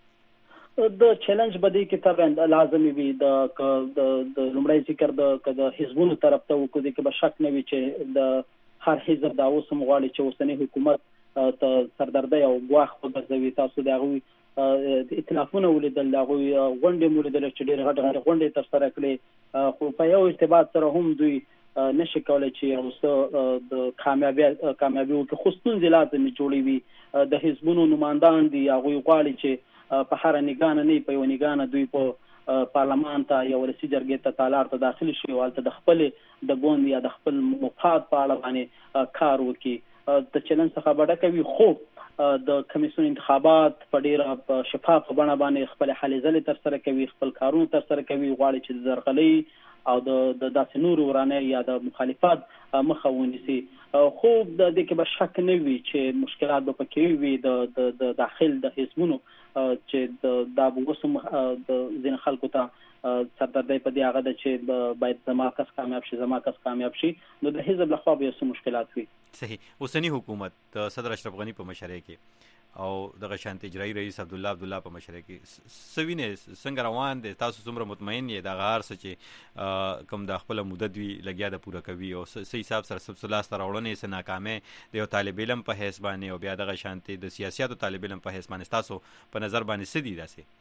د چیلنج بدی کې طبعا لازمي وي د د لومړی ذکر د د حزبونو طرف ته وکړي کې به شک نه وي چې د هر حزب دا اوس مغواړي چې اوسنی حکومت ته سردردي او غواخ وګرځوي. تاسو دا غوي ائتلافونه ولیدل، دا غوي غونډې ولیدل چې ډېر غټ غټ غونډې تر سره کړې خو په یو ارتباط سره هم دوی نشي کولای چې اوسه د کامیابی کامیابی او خصوصي لازمي جوړي وي. د حزبونو نمائندان دي هغه غواړي چې په هر نگانه نه په یو نگانه دوی په پارلمان ته یا ولسی جرګې ته تالار ته داخل شي او ته د خپل د ګوند یا د خپل مفاد په اړه باندې کار وکړي. د چیلنج څخه بډه کوي خو د کمیسیون انتخابات په ډیره شفاف بڼه باندې خپل حل ځلې تر سره کوي، خپل کارونه تر سره کوي، غواړي چې درغلي او د داسې نور ورانه یا د مخالفت مخه ونیسي. خو د دې کې به شک نه وي چې مشکلات به پکې وي د د داخل د حزبونو چې د د وسم د ځین خلکو ته سردردي په دی هغه د چې باید زماکس کامیاب شي زماکس کامیاب شي نو د حزب له خوا به څه مشکلات وي. صحیح. اوسنی حکومت د صدر اشرف غنی په مشرۍ کې او دغه شانت اجرایی رئیس عبد الله عبد الله په مشرۍ کې سوینه څنګه روان دي؟ تاسو څومره مطمئن یې د غار څه چې کوم د خپل مدد وی لګیا د پوره کوي او صحیح حساب سره سبسلا سره وړنې سه ناکامه د یو طالب علم په حساب باندې او بیا دغه شانت د سیاستو طالب علم په حساب باندې تاسو په نظر باندې څه دي داسې؟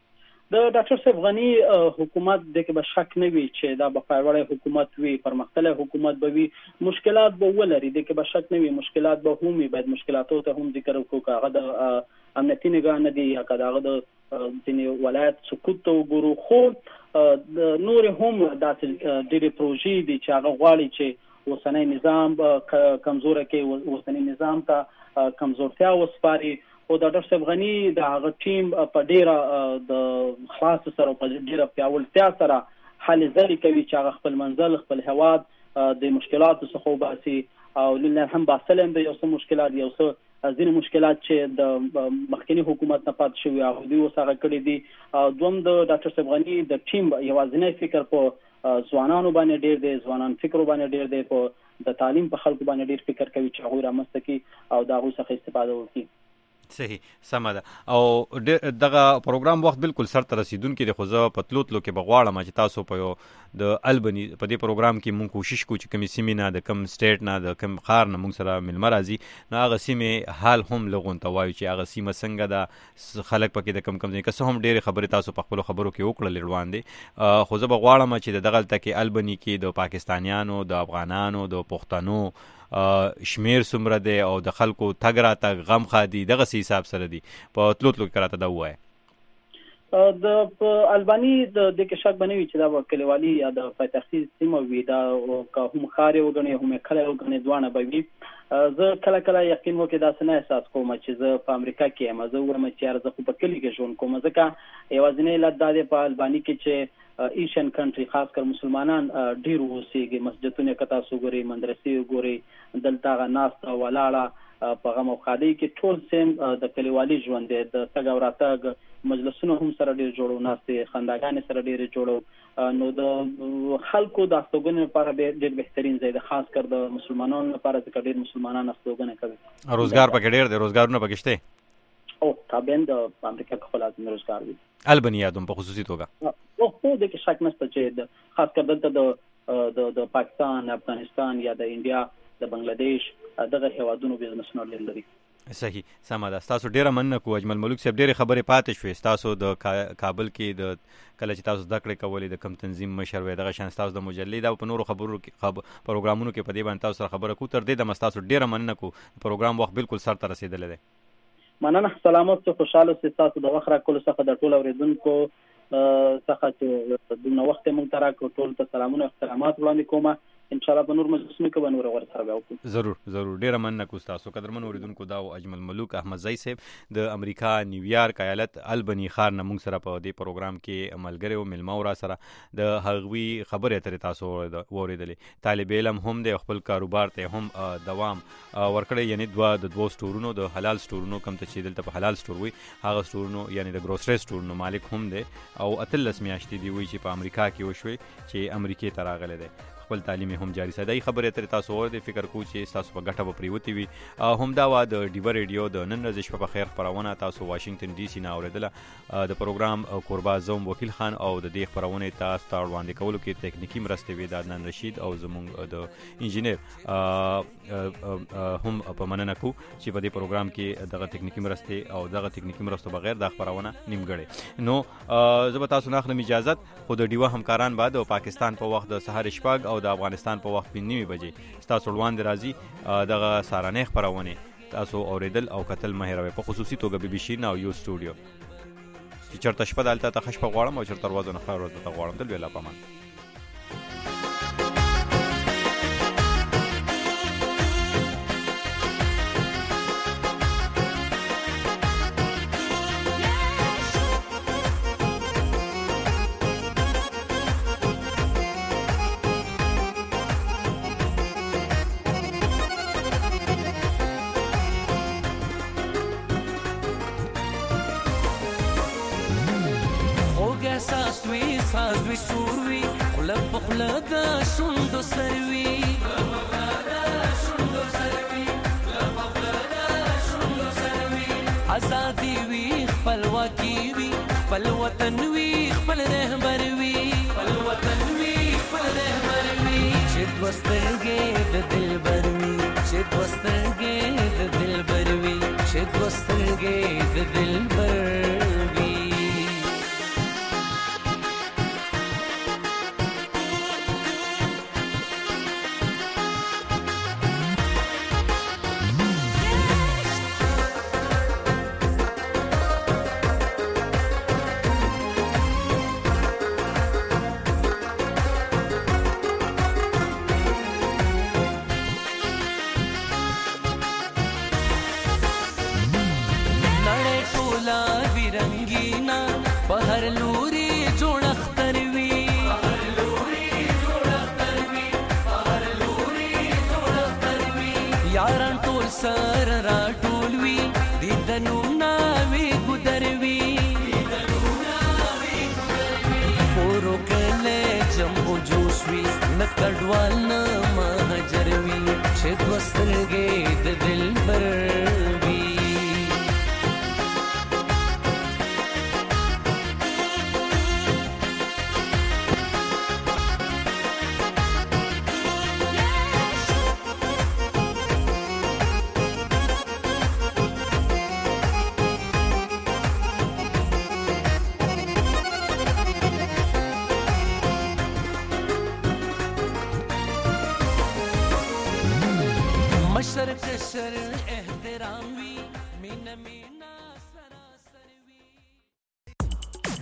د ډاکټر صاحب غنی حکومت د کې به شک نه وي چې دا به پیاوړی حکومت وي، پرمختللی حکومت به وي، مشکلات به ولري د کې به شک نه وي، مشکلات به هم وي، باید مشکلاتو ته هم ذکر وکړو که هغه د امنیتي نگاه نه دي یا که هغه د ځینې ولایت سقوط ته وګورو. خو د نور هم داسې ډېرې پروژې دي چې هغه غواړي چې اوسنی نظام کمزوره کوي، اوسنی نظام ته کمزورتیا وسپاري. او د ډاکټر صاحب غنی د هغه ټیم په ډیره د خلاص سره په ډیره پیاوړتیا سره حل ځلې کوي چې هغه خپل منزل خپل هواد د مشکلاتو څخه وباسي او لله هم باسلم د یو څه مشکلات یو څه ځینې مشکلات چې د مخکنی حکومت نه پات شوی او دوی وسغه کړی دي. دوم د ډاکټر صاحب غنی د ټیم یوازینی فکر په ځوانانو باندې ډیر دی، ځوانان فکر باندې ډیر دی، په د تعلیم په خلکو باندې ډیر فکر کوي چې هغه رامنځته کړي او دا هغه څخه استفاده وکړي. صحیح سمه ده. او دغه پروګرام وخت بالکل سر ته رسیدونکي د خوځه پتلوت لو کې بغواړم چې تاسو په یو د البني په دې پروګرام کې مونږ کوشش کوو چې کمی سیمه نه د کم سټیټ نه د کم خار نه مونږ سره ملمر راځي نو هغه سیمه حال هم لغون ته وایو چې هغه سیمه څنګه ده خلک پکې د کم کم ځای که هم ډېر خبره تاسو په خپل خبرو کې وکړل روان دي. خو زه بغواړم چې دغه تلته البني کې د پاکستانیانو د افغانانو د پښتنو شمیر څومره دی او د خلکو تګ راتګ غم خادي دغه حساب سره دی په تلوتلو کې راته دا وایي. د البانی د د کې شک بنوي چې دا کلیوالي یا د پایتختي سیمه وي دا که هم خاري وګڼي هم کله وګڼي دوانه به وي. زه کله کله یقین وکړم دا څنګه احساس کوم چې زه په امریکا کې یم، زه وایم چې ارزه خو په کلی کې ژوند کوم، ځکه یوازینی علت دا دی په البانی کې چې ایشین کنټری خاص کر مسلمانان ډیر اوسېږي، مسجدونه کتا سوګوري، مدرسې وګوري، دلته غا ناس ولاړه په غم او خادي کې ټول سیم د کلیوالي ژوند دی، د څنګه وراتګ مجلسونه هم سره ډیر جوړو، ناستې خنداګانې سره ډیر جوړو، نو د خلکو د استوګنې لپاره ډیر بهترین ځای دی، خاص کر د مسلمانانو لپاره چې ډیر مسلمانان استوګنه کوي. روزګار پکې ډیر دی، روزګارونه پکې شته او تابعین د امریکا کې خپل لازم روزګار دي. البنیا دوم په خصوصي توګه او په دې کې شک نشته چې خاص کر دلته د د پاکستان، افغانستان یا د انډیا، د بنگلاديش دغه هیوادونو بزنسونه لري. صحیح، سمه ده. تاسو ډیره مننه کو اجمل ملک صاحب، ډیره خبرې پاتې شوې. تاسو د کابل کې د کله چې تاسو زده کړې کولې د کم تنظیم مشر وې دغه شان تاسو د مجلې دا په نورو خبرو کې پروګرامونو کې په دې باندې تاسو سره خبره کو، تر دې د تاسو ډیره مننه کو. پروګرام وخت بالکل سر ته رسیدلی دی. مننه، سلامات، خوشاله اوسئ. تاسو د وخت راکولو څخه د ټول اوریدونکو څخه چې دونه وخت مونږ ته راکړو، ټول ته سلامونه احترامات وړاندې کوم. ان شاء الله په نور مجلسونو کې به نور ورسره وکړو. ضرور ضرور، ډیره مننه کو تاسو قدرمن اوریدونکو. دا اجمل ملک احمدزی صاحب د امریکا نیویارک ایالت البنی ښار نه موږ سره په دې پروګرام کې ملګری او ملما ور سره د هغوی خبرې اترې تاسو اوریدلې. طالب علم هم د خپل کاروبار ته هم دوام ورکړی، یعنی دوا د دوه سټورونو د حلال سټورونو کم ته چې دلته په حلال سټور وي هغه سټورونو یعنی د ګروسري سټورونو مالک هم دی او اتلس میاشتې دی وی چې په امریکا کې وشوي چې امریکای ته راغلی دی، خپل تعلیم هم جاری ساتي. خبرې تر تاسو ور دي فکر کو چې تاسو په ګټه به پریوتی وي. هم دا وا د ډیو ریډیو د نن ورځ شپه په خیر خبرونه تاسو واشنگټن ډي سي نه اوریدله. د پروګرام قربا زوم وکیل خان او د دې خبرونه تاسو ته وړاندې کولو کې تکنیکی مرسته وی د عدنان رشید او زموږ د انجینیر هم په مننه کو چې په دې پروګرام کې دغه تکنیکی مرسته او دغه تکنیکی مرسته بغیر د خبرونه نیمګړي. نو زه به تاسو نه اخلم اجازه، خو د ډیو همکاران بعد او پاکستان په وخت د سحر شپږ او د افغانستان په وخت پنځه بجې تاسو وړاندې راځي دغه سارانه خبرونه تاسو اوریدل او کتل مه هیروئ په خصوصي توګه بي بي سي نه او یو سټوډیو چې چرته شپه دالته ته خش په غواړم او چرته ورځو نه خبر ورته غواړم دل ویلا پامان. سازوي شوروي خلب بخلد شوندو سروي آزادي وي خپلواکي وي خپل وطن وي خپل رهبر وي خپل وطن وي خپل رهبر وي چې دوسترګې د دلبر وي چې دوسترګې د دلبر وي چې دوسترګې د دلبر وي. بهر لوري جوړ اختر وي بهر لوري جوړ اختر وي بهر لوري جوړ اختر وي یاران ټول سر را ټول وي دیدنو ناوي ګدر وي دیدنو ناوي ګدر وي پورو کله جمبو جوش وي نکړوال